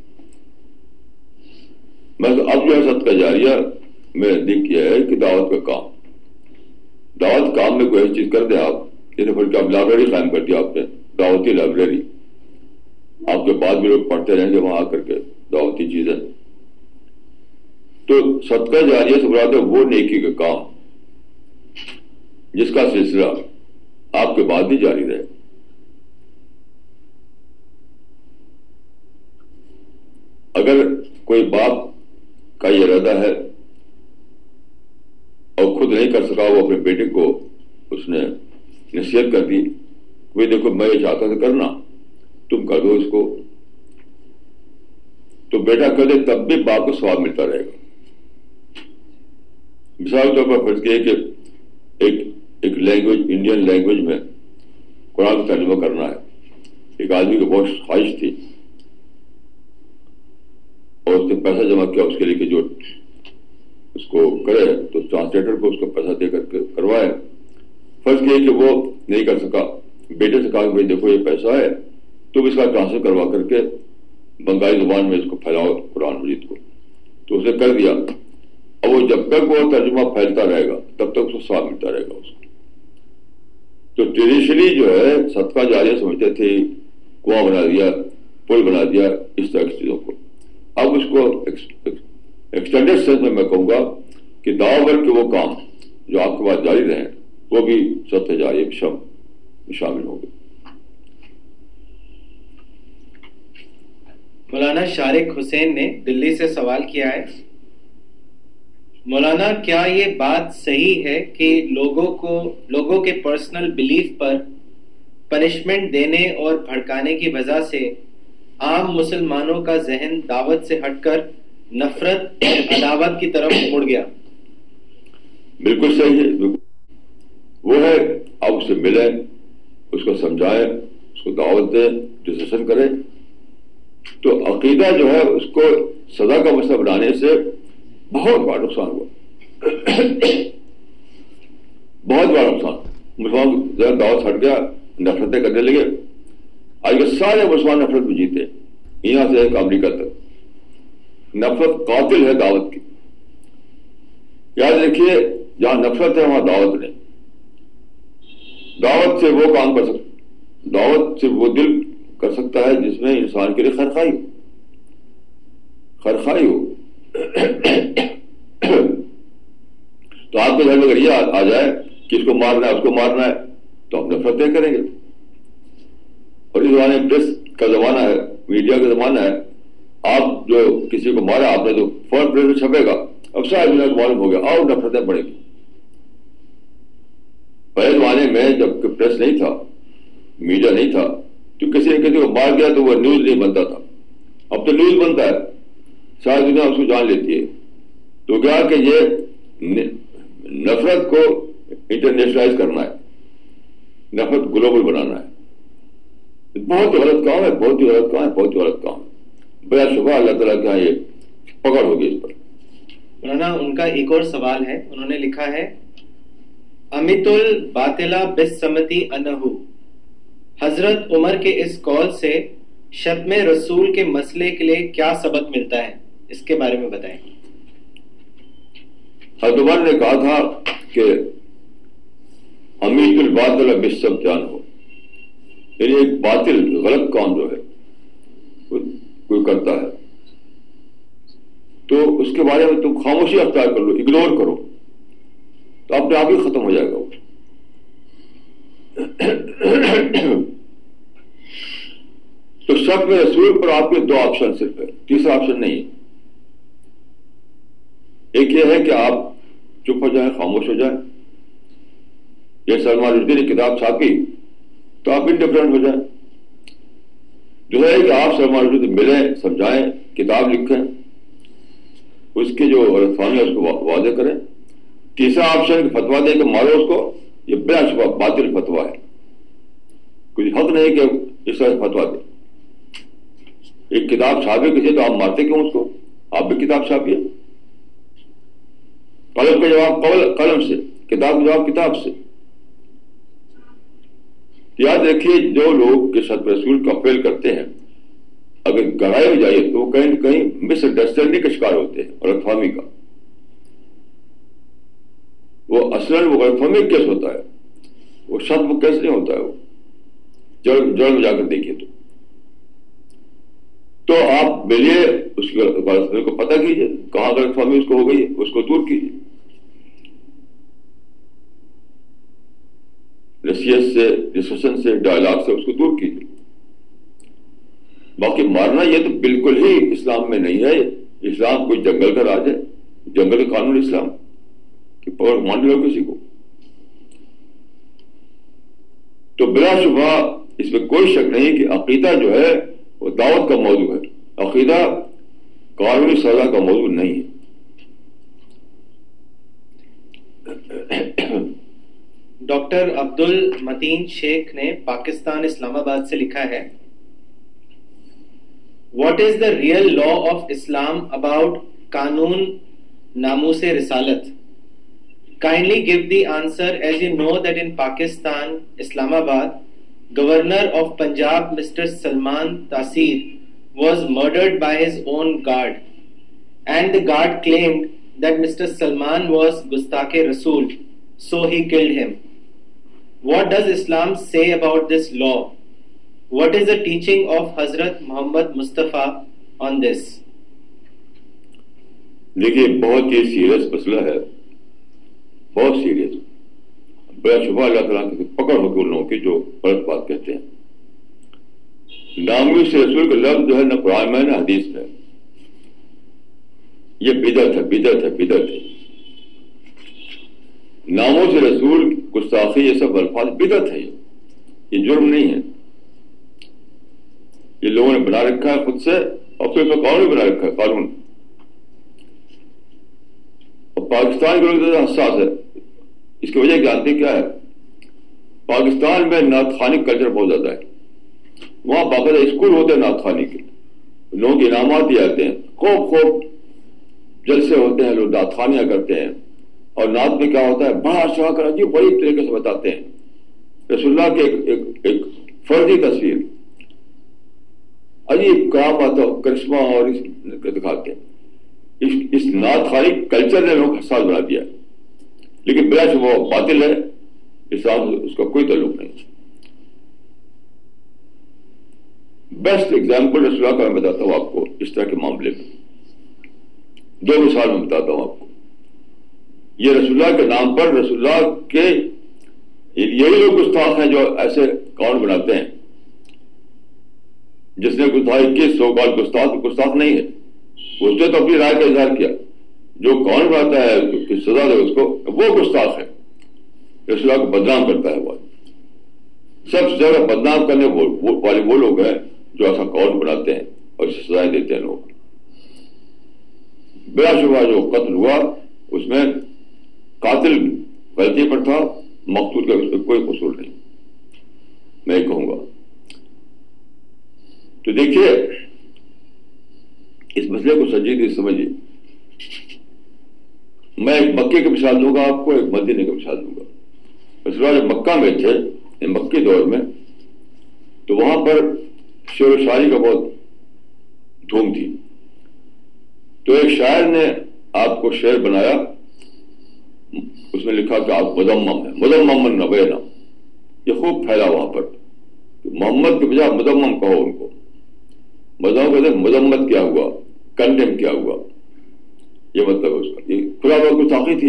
میں اب جو ہے صدقہ جاریہ میں دیکھ کیا ہے کہ دعوت کا کام، دعوت کام میں کوئی ایسی چیز کر دیں آپ، جیسے پھر کہ آپ لائبریری قائم کر دیا آپ نے، دعوتی لائبریری، آپ کے بعد بھی لوگ پڑھتے رہیں گے وہاں آ کر کے دعوتی چیزیں. تو صدقہ جاریہ سے مراد ہے وہ نیکی کا کام جس کا سلسلہ آپ کے بعد بھی جاری رہے. اگر کوئی باپ کا یہ ارادہ ہے اور خود نہیں کر سکا، وہ اپنے بیٹے کو اس نے نصیحت کر دی، وہ دیکھو میں یہ چاہتا تھا کرنا، تم کر دو اس کو، تو بیٹا کر دے تب بھی باپ کو ثواب ملتا رہے گا. مثال کے طور پر فرض کیے کہ ایک لینگویج، انڈین لینگویج میں قرآن کا ترجمہ کرنا ہے. ایک آدمی کو بہت خواہش تھی اور اس نے پیسہ جمع کیا اس کے لیے کہ جو اس کو کرے، تو ٹرانسلیٹر کو اس کو پیسہ دے کر کے کروائے. فرض کیے کہ وہ نہیں کر سکا، بیٹے سے کہا کہ بھائی دیکھو یہ پیسہ ہے، تم اس کا ٹرانسلیٹ کروا کر کے بنگالی زبان میں اس کو پھیلاؤ قرآن مجید کو. تو اس نے کر دیا. اب وہ جب تک وہ ترجمہ پھیلتا رہے گا تب تک اس کو ثواب ملتا رہے گا اس کو. تو ٹریڈیشنلی جو ہے صدقہ جاریہ سمجھتے تھے، کنواں بنا دیا، پل بنا دیا، اس طرح کی چیزوں کو. اب اس کو ایکسٹینڈیڈ سینس میں کہوں گا کہ دعوت کے وہ کام جو آپ کے پاس جاری رہیں وہ بھی صدقہ جاریہ میں شامل ہوں گے. مولانا شارق حسین نے دلی سے سوال کیا ہے، مولانا کیا یہ بات صحیح ہے کہ لوگوں کے پرسنل بلیف پر پنشمنٹ دینے اور بھڑکانے کی وجہ سے عام مسلمانوں کا ذہن دعوت سے ہٹ کر نفرت اور عداوت کی طرف مڑ گیا؟ بالکل صحیح ہے. وہ ہے آپ اس سے ملیں، اس کو سمجھائیں، اس کو دعوت دیں، ڈسکشن کریں. تو عقیدہ جو ہے اس کو سزا کا مسئلہ بنانے سے بہت بڑا نقصان ہوا، بہت بڑا نقصان. مسلمان ذرا دعوت ہٹ گیا، نفرتیں کرنے لگے. آج کے سارے مسلمان نفرت میں جیتے، یہاں سے ایک امریکہ تک. نفرت قاتل ہے دعوت کی. یاد رکھیے جہاں نفرت ہے وہاں دعوت نہیں. دعوت سے وہ کام کر سکتا، دعوت سے وہ دل کر سکتا ہے جس میں انسان کے لیے خیرخواہی ہو، خیرخواہی ہو. تو آپ کے گھر میں اگر یہ آ جائے کہ اس کو مارنا ہے اس کو مارنا ہے تو آپ نفرتیں کریں گے. اور اس زمانے میں پریس کا زمانہ ہے، میڈیا کا زمانہ ہے. آپ جو کسی کو مارا آپ نے تو فوراً پریس میں چھپے گا، اب ساری دنیا کو معلوم ہو گیا، اور نفرتیں بڑھیں گی. پہلے زمانے میں جب پریس نہیں تھا، میڈیا نہیں تھا، تو کسی نے کسی کو مار گیا تو وہ نیوز نہیں بنتا تھا. اب تو نیوز بنتا ہے، ساری دنیا اس کو جان لیتی ہے. تو کیا کہ یہ نفرت کو انٹرنیشنلائز کرنا ہے، نفرت گلوبل بنانا ہے. بہت ہی غلط کام ہے، بہت ہی غلط کام ہے، بہت ہی غلط کام ہے. بلا شبہ اللہ تعالیٰ کے یہاں یہ پکڑ ہوگی اس پر. مولانا ان کا ایک اور سوال ہے، انہوں نے لکھا ہے امیت الباطلہ بالسمتی انہو، حضرت عمر کے اس قول سے شتم رسول کے مسئلے کے لیے کیا سبق ملتا ہے، اس کے بارے میں بتائیں. حضرت عمر نے کہا تھا کہ امیت الباطلہ بالسمتی انہو، یعنی ایک باطل غلط کام جو ہے کوئی کرتا ہے تو اس کے بارے میں تم خاموشی اختیار کر لو، اگنور کرو، تو اپنے آپ ہی ختم ہو جائے گا وہ۔ تو شک میں رسول پر آپ کے دو آپشن صرف ہے، تیسرا آپشن نہیں ہے۔ ایک یہ ہے کہ آپ چپ ہو جائیں، خاموش ہو جائیں، یہ سلمان رشدی نے کتاب چھاپی تو آپ انڈیفرنٹ ہو جائیں۔ دوسرا ہے کہ آپ سلمان رشدی ملیں، سمجھائیں، کتاب لکھیں، اس کی جو غلط فہمی ہے اس کو واضح کریں۔ تیسرا آپشن فتوا دے کے مارو اس کو، یہ بلا شبہ باطل فتوا ہے، کوئی حق نہیں کہ اس طرح فتوا دے۔ ایک کتاب چھاپے کسی تو آپ مارتے کیوں اس کو؟ آپ بھی کتاب چھاپیے، قلم کا جواب قلم سے، کتاب کا جواب کتاب سے۔ یاد رکھیے جو لوگ کہ شتم رسول کا فعل کرتے ہیں اگر گہرائی میں جائیے تو وہ کہیں نہ کہیں مس انڈرسٹینڈنگ کا شکار ہوتے ہیں، غلط فہمی کا۔ وہ اصلاً وہ غلط فہمی کیس ہوتا ہے، وہ شتم کیس نہیں ہوتا ہے، وہ جڑ میں جا کر دیکھیے تو آپ ملیے، اس کی غلط فہمی کو پتہ کیجیے، کہاں غلط فہمی اس کو ہو گئی، اس کو دور کیجیے، نصیحت سے، ڈسکشن سے، ڈائلاگ سے اس کو دور کیجیے۔ باقی مارنا یہ تو بالکل ہی اسلام میں نہیں ہے۔ اسلام کوئی جنگل کا راج ہے، جنگل کا قانون اسلام کہ پکڑ مان لو کسی کو۔ تو بلا شبہ اس میں کوئی شک نہیں کہ عقیدہ جو ہے وہ دعوت کا موضوع ہے، عقیدہ قانونی سزا کا موضوع نہیں ہے۔ ڈاکٹر عبد المتین شیخ نے پاکستان اسلام آباد سے لکھا ہے، what is the real law of Islam about قانون ناموس رسالت؟ Kindly give the answer, as you know that in Pakistan, Islamabad, Governor of Punjab, Mr. Salman Taseer, was murdered by his own guard, and the guard claimed that Mr. Salman was Gustakh Rasool, so he killed him. What does Islam say about this law? What is the teaching of Hazrat Muhammad Mustafa on this? دیکھیے بہت ہی serious مسئلہ ہے، بہت serious, بلا شبہ اللہ تعالیٰ کی پکڑ ہوگی ان لوگوں کی جو غلط بات کہتے ہیں۔ ناموس رسول کا لفظ جو ہے نہ قرآن میں نہ حدیث میں، یہ بدعت ہے، بدعت ہے، بدعت ہے۔ ناموس رسول، گستاخی، یہ سب الفاظ بدعت ہے، یہ جرم نہیں ہے، یہ لوگوں نے بنا رکھا ہے خود سے، اور پھر قانون بنا رکھا ہے، قانون۔ اور پاکستان کے لوگ زیادہ حساس ہے، اس کی وجہ جانتے کیا ہے؟ پاکستان میں نعت خوانی کلچر بہت زیادہ ہے، وہاں باقاعدہ اسکول ہوتے ہیں نعت خوانی کے، لوگوں کے انعامات دیے جاتے ہیں، خوب جلسے ہوتے ہیں، لوگ نعت خوانیاں کرتے ہیں، اور نعت میں کیا ہوتا ہے بڑا شاہ کر عجیب غریب طریقے سے بتاتے ہیں رسول اللہ کے ایک فرضی تصویر، عجیب کرامت اور کرشمہ اور دکھاتے ہیں۔ اس نعت خوانی کلچر نے لوگوں کو حساس بنا دیا ہے، لیکن بلا شبہ وہ باطل ہے، اسلام اس کا کوئی تعلق نہیں۔ بیسٹ ایگزامپل رسول اللہ کا میں بتاتا ہوں آپ کو اس طرح کے معاملے میں، دو مثال میں بتاتا ہوں آپ کو۔ یہ رسول اللہ کے نام پر رسول اللہ کے یہی لوگ گستاخ ہیں جو ایسے قانون بناتے ہیں۔ جس نے گستاخی کی سو کال گستاخ نہیں ہے، اس نے تو اپنی رائے کا اظہار کیا، جو قانون بناتا ہے کہ سزا دے اس کو، وہ گستاخ ہے، رسول اللہ کو بدنام کرتا ہے۔ وہ سب سے زیادہ بدنام کرنے والے وہ لوگ ہیں جو ایسا قانون بناتے ہیں اور اسے سزائیں دیتے ہیں لوگ۔ بلا شبہ جو قتل ہوا اس میں قاتل غلطی پر تھا، مقتول کا اس میں کوئی قصور نہیں، میں کہوں گا۔ تو دیکھیے اس مسئلے کو سنجیدگی سے سمجھیے۔ میں ایک مکے کی مثال دوں گا آپ کو، ایک مدینے کی مثال دوں گا۔ رسول اللہ جب مکہ میں تھے، مکی دور میں، تو وہاں پر شعر و شاعری کا بہت دھوم تھی۔ تو ایک شاعر نے آپ کو شعر بنایا، اس میں لکھا کہ آپ مذمم ہیں، مذمم نبینا، یہ خوب پھیلا وہاں پر، محمد کے بجائے مذمم کہو ان کو، مذمم کہتے ہیں مذمت کیا ہوا، کنڈیم کیا ہوا۔ یہ مطلب ہے اس کا. یہ کھلا ہوا گستاخی تھی,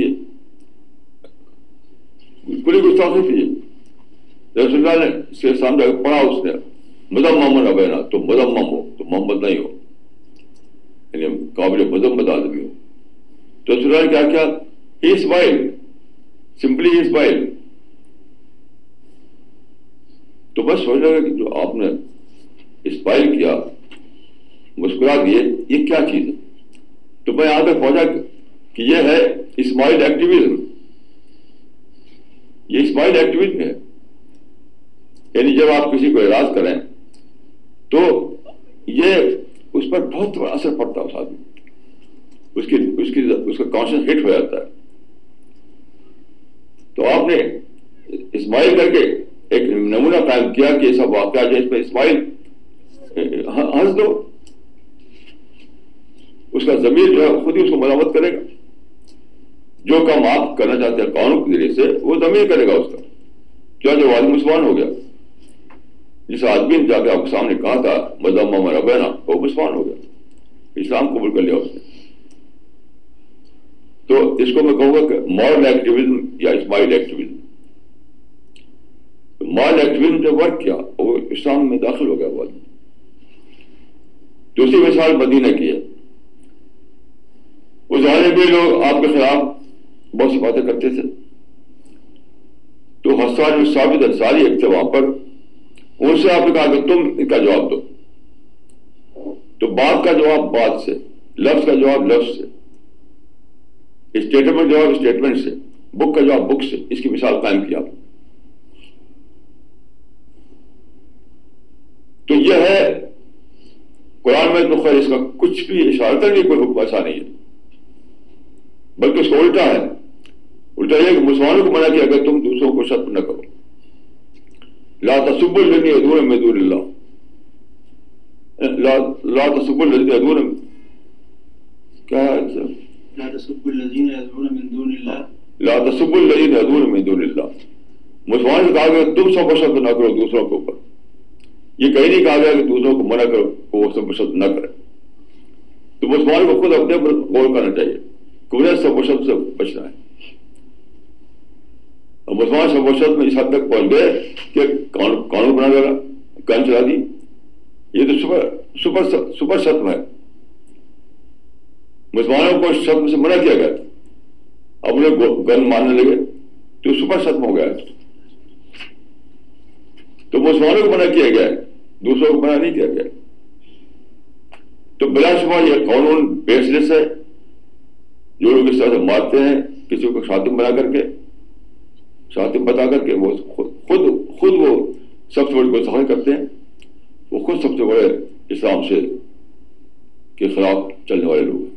کھلی گستاخی تھی. رسول اللہ نے اس کے سامنے پڑھا, اس نے مذمم ابینا, تم مذمم ہو, تم محمد نہیں ہو, یعنی قابل مذمت آدمی ہو. تو رسول اللہ نے کیا کیا؟ He smile, simply he smile. تو بس سوچ لگا کہ جو آپ نے اسمائل کیا, مسکرا دیے, یہ کیا چیز ہے؟ تو میں یہاں تک پہنچا کہ یہ ہے اسمائل ایکٹیویزم. یہ اسمائل ایکٹیویزم ہے. یعنی جب آپ کسی کو اعراض کریں تو یہ اس پر بہت بڑا اثر پڑتا ہے, اس آدمی اس کا کانشیس ہٹ ہو جاتا ہے. تو آپ نے اسمائل کر کے ایک نمونہ قائم کیا کہ ایسا واقعہ جو اس پہ اسمائل ہنس دو, اس کا ضمیر جو ہے خود ہی اس کو ملامت کرے گا. جو کام آپ کرنا چاہتے ہیں قانون کے ذریعے سے, وہ ضمیر کرے گا اس کا. جو آدمی مسلمان ہو گیا, جس آدمی نے جا کے آپ کے سامنے کہا تھا مذمم ابینا, وہ مسلمان ہو گیا, اسلام قبول کر لیا اس نے. تو اس کو میں کہوں گا کہ مورل ایکٹیویزم یا اسمائل ایکٹیویزم. مورل ایکٹیویزم جب ورک کیا, وہ اسلام میں داخل ہو گیا وہ آدمی. دوسری مثال مدینہ کی ہے. اس زمانے میں لوگ آپ کے خلاف بہت سی باتیں کرتے تھے. تو حسان بن ثابت انصاری ایک تھے وہاں پر, ان سے آپ نے کہا کہ تم ان کا جواب دو. تو بات کا جواب بات سے, لفظ کا جواب لفظ سے, اسٹیٹمنٹ جواب اسٹیٹمنٹ سے, بک کا جواب بک سے. اس کی مثال قائم کی آپ نے. تو یہ ہے قرآن میں. تو خیر اس کا کچھ بھی اشارہ نہیں, کوئی حکم ایسا نہیں ہے, بلکہ اس کا الٹا ہے. الٹا یہ کہ مسلمانوں کو منع کیا کہ تم دوسروں کو شتم نہ کرو. لا تسبوا الذین يدعون من دون اللہ, لا تسبوا الذین يدعون, کیا ہے لا تسبوا الذین يدعون من دون اللہ, لا تسبوا الذین يدعون من دون اللہ. مسلمان سے کہا گیا تم سب شتم نہ کرو دوسروں کے اوپر. یہ کہیں نہیں کہا گیا کہ دوسروں کو منع کرو کہ وہ سب شتم نہ کرے. تو مسلمان کو خود اپنے پر غور کرنا چاہیے کہ انہیں سب شتم سے بچنا ہے. اور مسلمان سب شتم میں اس حد تک پہنچ گئے کہ قانون بنا لگا, گن چلا دی. یہ تو سپر شتم ہے. مسلمانوں کو شتم سے منع کیا گیا تھا, اب انہیں گن مارنے لگے تو سپر شتم ہو گیا. تو مسلمانوں کو منع کیا گیا, دوسروں کو منع نہیں کیا گیا. تو بلا شبہ یہ قانون بیس لیس ہے. جو لوگ اس طرح سے مارتے ہیں کسی کو شاتم بنا کر کے, شاتم بتا کر کے, وہ خود وہ سب سے بڑی گستاخی کرتے ہیں. وہ خود سب سے بڑے اسلام سے کے خلاف چلنے والے لوگ ہیں.